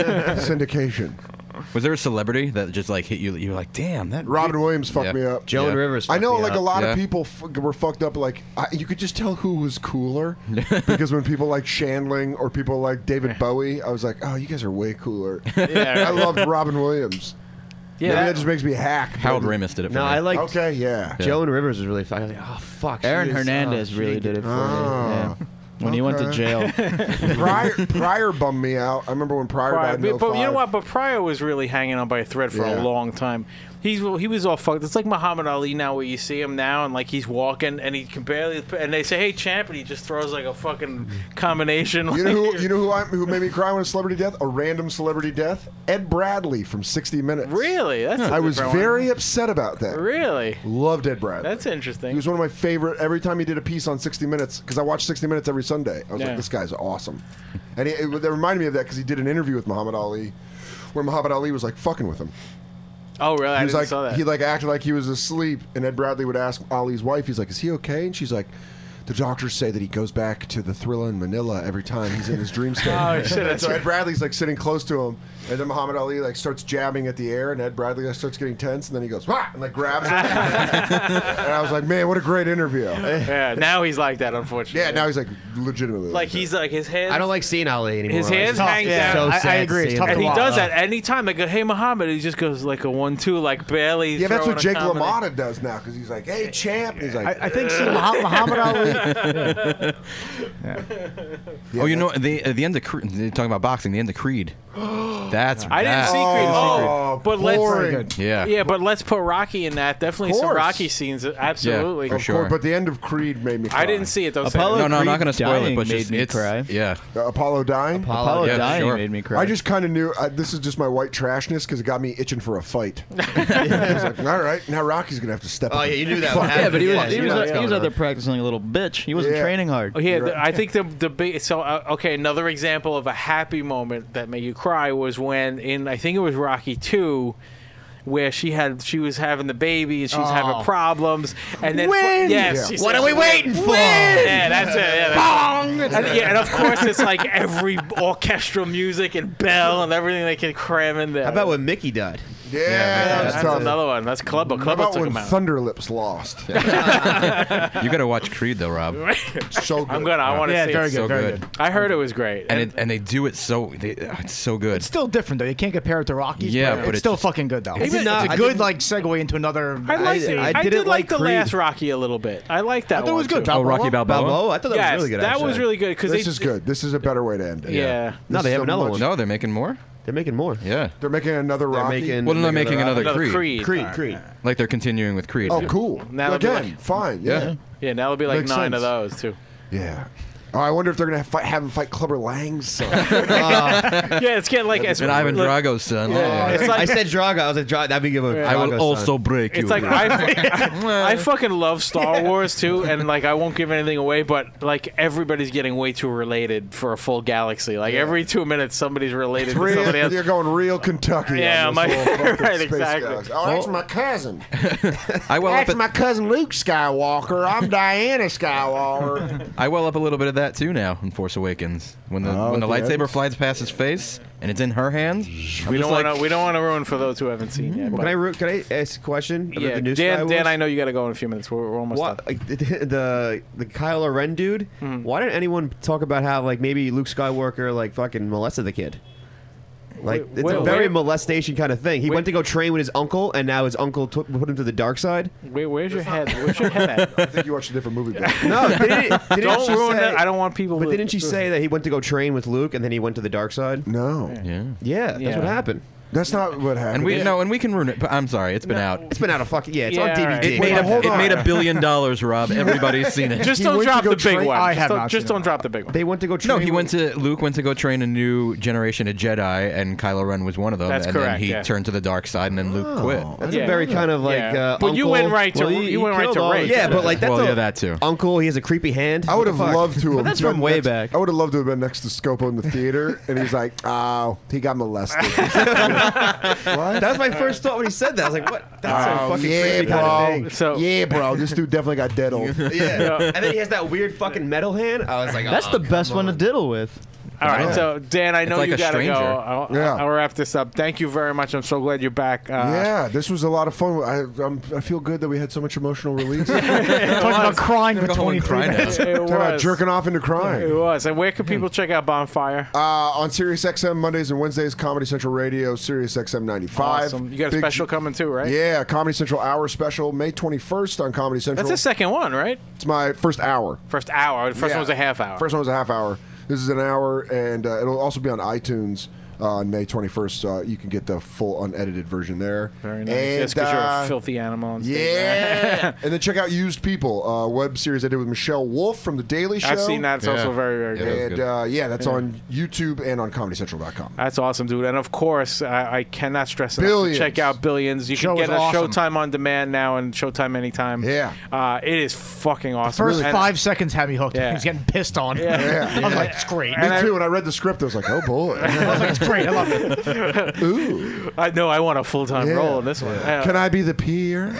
Syndication. Was there a celebrity that just like hit you? You were like, damn, that Robin Williams fucked Yeah. me up. Joan Yeah. Rivers. I fucked know, me like up. a lot Yeah. of people f- were fucked up. Like I, you could just tell who was cooler because when people like Shandling or people like David Bowie, I was like, oh, you guys are way cooler. Yeah, I loved Robin Williams. yeah. Maybe that, that- just makes me hack. Harold Ramis did it for No, me. I like Okay, yeah. Joan Rivers was really fun. I was like, oh fuck. she Aaron is- Hernandez oh, really she- did it for Oh. me. Yeah. When he went to Okay. jail. Pryor, Pryor bummed me out. I remember when Pryor, Pryor, died in but, but you know oh five. what? But Pryor was really hanging on by a thread for Yeah. a long time. He's he was all fucked. It's like Muhammad Ali now, where you see him now and like he's walking and he can barely. And they say, "Hey, champ," and he just throws like a fucking combination. You know who? You know who? I, who made me cry when a celebrity death? A random celebrity death? Ed Bradley from sixty minutes. Really? That's a I was different one. very upset about that. Really. Loved Ed Bradley. That's interesting. He was one of my favorite. Every time he did a piece on sixty minutes, because I watched sixty minutes every Sunday, I was Yeah. like, this guy's awesome. And he, it, that reminded me of that because he did an interview with Muhammad Ali, where Muhammad Ali was like fucking with him. Oh, really? I He was didn't like, saw that. he like acted like he was asleep, and Ed Bradley would ask Ali's wife, he's like, "Is he okay?" And she's like, "The doctors say that he goes back to the Thrilla in Manila every time he's in his dream state." Oh, shit, And that's so right. Ed Bradley's like sitting close to him, and then Muhammad Ali like starts jabbing at the air, and Ed Bradley like, starts getting tense, and then he goes, "Wah!" and like grabs him. And I was like, "Man, what a great interview!" yeah. Now he's like that, unfortunately. Yeah, now he's like legitimately like that. he's like his hands. I don't like seeing Ali anymore. His hands Like, hang yeah. down. so I- I sad agree. It's seeing tough him. to And he watch. does that anytime they go, "Hey, Muhammad," he just goes like a one-two, like barely. Yeah, that's throwing what a Jake combination. LaMotta does now because he's like, "Hey, champ!" And he's like, I, I think seeing Muhammad, Muhammad Ali. oh, you know, the at the end of Creed, they're talking about boxing. The end of Creed. That's I didn't that- see Creed. Oh, Oh, but let's boring. Yeah. yeah, but let's put Rocky in that. Definitely some Course. Rocky scenes. Absolutely. for Of sure. course, but the end of Creed made me cry. I didn't see it though. Apollo- No, no, I'm not Creed going to spoil it, dying but made just, me it's cry. yeah. Uh, Apollo dying? Apollo yeah, dying sure. made me cry. I just kind of knew uh, this is just my white trashness because it got me itching for a fight. I was like, all right, now Rocky's gonna have to step Oh up. yeah, you knew that. Fuck. would yeah, happen. but he was, Yeah, he you was, know he what's was going out there on. practicing like a little bitch. He wasn't Yeah. training hard. Oh, yeah, the, I think the the big so uh, okay. Another example of a happy moment that made you cry was when in I think it was Rocky two, where she had she was having the baby and she was having problems and then Win! yes, Yeah. she What said, are we waiting for? Yeah, that's it. Yeah, that's it. And, yeah, and of course it's like every orchestral music and bell and everything they can cram in there. How about when Mickey died? Yeah, that's, that's tough. another one. That's Clubber. How Clubber about took when him out. Thunderlips lost? You got to watch Creed though, Rob. So good. I'm gonna. I want to Yeah, see very it. good, So very good. good. I heard it was great. And it, and they do it so they, it's so good. It's still different though. You can't compare it to Rocky's. Yeah, but, but it's it's still just- fucking good though. I It's did not- a I good didn't- like segue into another. I liked it. I I, didn't did like like the Creed. last Rocky a little bit. I like that. I thought it was one, good. too. oh, Rocky Balboa. Balboa? I thought that Yes, was really good. that actually. was really good because This they. is good. This is a better way to end it. Yeah. No, This they is have a another much- one. No, they're making more. They're making more. Yeah. They're making another They're Rocky. making. Well, they're making another Another Creed. Creed. Creed. Creed. Like they're continuing with Creed. Oh, cool. Now they'll be Again, like- fine. Yeah. Yeah, now it'll be like Makes nine sense. of those too. Yeah. Oh, I wonder if they're gonna have, fight, have him fight Clubber Lang's son. Yeah, it's getting like it's And Ivan look, Drago's son. Yeah, it's I like said Drago. I was like, Drago. That'd be good. With Yeah. I will Drago's also son. break you. it's like I, I fucking love Star Wars too, and like I won't give anything away, but like everybody's getting way too related for a full galaxy. Like every two minutes, somebody's related to real, somebody else. you're going real Kentucky. Yeah, on this my- whole fucking right, space exactly. galaxy. Oh, that's my cousin. I well up That's at, my cousin Luke Skywalker. I'm Diana Skywalker. I well up a little bit of that too now in Force Awakens. When the Oh, when the at the lightsaber end? flies past his face and it's in her hands. we don't want to. We don't want to ruin for those who haven't seen yet. Well, but- can I ru- can I ask a question about yeah, the new Dan. Sky Dan, Wars? I know you got to go in a few minutes. We're, we're almost What done. like, the, the the Kylo Ren dude? Mm-hmm. Why didn't anyone talk about how like maybe Luke Skywalker like fucking molested the kid? Like Wait, it's wait, a very wait. molestation kind of thing. He Wait. went to go train with his uncle, and now his uncle took, put him to the dark side. Wait, where's your head? Where's your head at? I think you watched a different movie. Bro. No, didn't, didn't Don't she ruin say, it. I don't want people. But to, didn't she say that he went to go train with Luke, and then he went to the dark side? No, Yeah. Yeah, that's Yeah. what happened. that's not what happened. And we no, and we can ruin it. But I'm sorry, it's been out. It's been out of fucking yeah. It's Yeah, on D V D. alright. It made Wait, hold a, it on. made a billion dollars, Rob. Everybody's seen it. Just He don't went to drop go the big train- one. I just have don't, not just seen don't it. drop the big one. They went to go train. No, he with- went to Luke went to go train a new generation of Jedi, and Kylo Ren was one of them. That's and correct, then he yeah. turned to the dark side, and then Luke quit. That's Yeah. a very kind of like. Yeah. Uh, But you uncle- went right to Well, he- you went he right killed to all race. his- Yeah, but like that's Well, a, yeah, that too. Uncle, he has a creepy hand. I would What have the fuck? loved to have. that's been from way next- back. I would have loved to have been next to Scopo in the theater, and he's like, "Oh, he got molested." What? That was my first thought when he said that. I was like, "What? That's Oh, so fucking yeah, creepy bro. kind of So yeah, bro, this dude definitely got dead old. thing." Yeah. And then he has that weird fucking metal hand. I was like, That's oh, the best one to diddle with. all right, Yeah. so Dan, I know like you a gotta stranger. go. I'll, Yeah. I'll wrap this up. Thank you very much. I'm so glad you're back. Uh, Yeah, this was a lot of fun. I, I'm, I feel good that we had so much emotional release. Talk Talking about crying for Go home and twenty-three cry now. minutes. It about was. jerking off into It crying. was. And where can people check out Bonfire? Uh, on Sirius X M Mondays and Wednesdays, Comedy Central Radio, Sirius X M ninety-five. Awesome. You got a Big- special coming too, right? Yeah, Comedy Central Hour Special, May twenty-first on Comedy Central. That's the second one, right? It's my first hour. First hour. The first Yeah. one was a half hour. First one was a half hour. This is an hour, and uh, it'll also be on iTunes uh, on May twenty-first. Uh, you can get the full unedited version there. Very nice. And, Just because you're uh, a filthy animal. On stage, Yeah. right? And then check out Used People, uh, web series I did with Michelle Wolf from The Daily Show. I've seen that. It's Yeah. also very, very Yeah, good. that was And good. uh, yeah, that's on YouTube and on comedy central dot com. That's awesome, dude. And of course, I, I cannot stress enough Billions. to check out Billions. You Show can is get a awesome. Showtime on demand now and Showtime anytime. Yeah. Uh, it is fucking awesome. First And- five seconds had me hooked. Yeah. He's getting pissed on. Yeah. Yeah. I was like, it's great. Me And I- too. When I read the script, I was like, oh boy. I was like, it's great. I love it. Ooh. I know I want a full time Yeah. role in this one. Uh, Can I be the peer?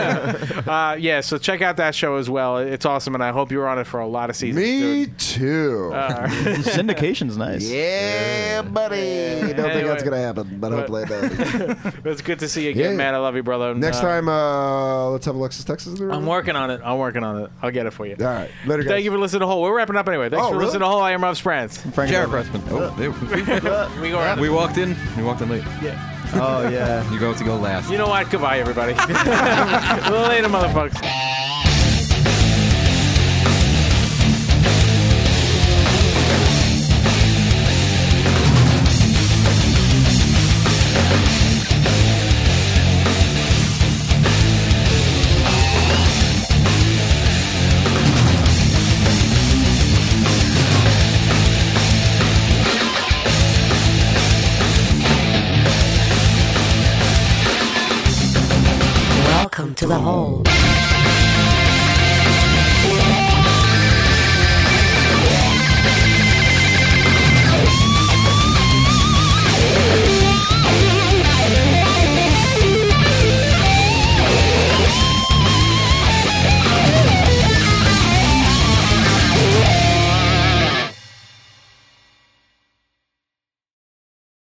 uh, yeah, so check out that show as well. It's awesome, and I hope you're on it for a lot of seasons. Me dude. too. Uh, Syndication's nice. yeah, buddy. Don't think Anyway. that's going to happen, but hopefully it does. it's good to see you again, Yeah. man. I love you, brother. Next Uh, time, uh, let's have Alexis Texas in the room. I'm working on it. I'm working on it. I'll get it for you. All right. Later, guys. Thank you for listening to Hole. We're wrapping up anyway. Thanks Oh, for really? listening to Hole. I am Rob Sprance. Frank Jared Miller. Pressman. Oh, they, We go around. we walked in. We walked in late. Oh yeah. You go to go last. You know what? Goodbye, everybody. Later, motherfuckers. Welcome to the hole.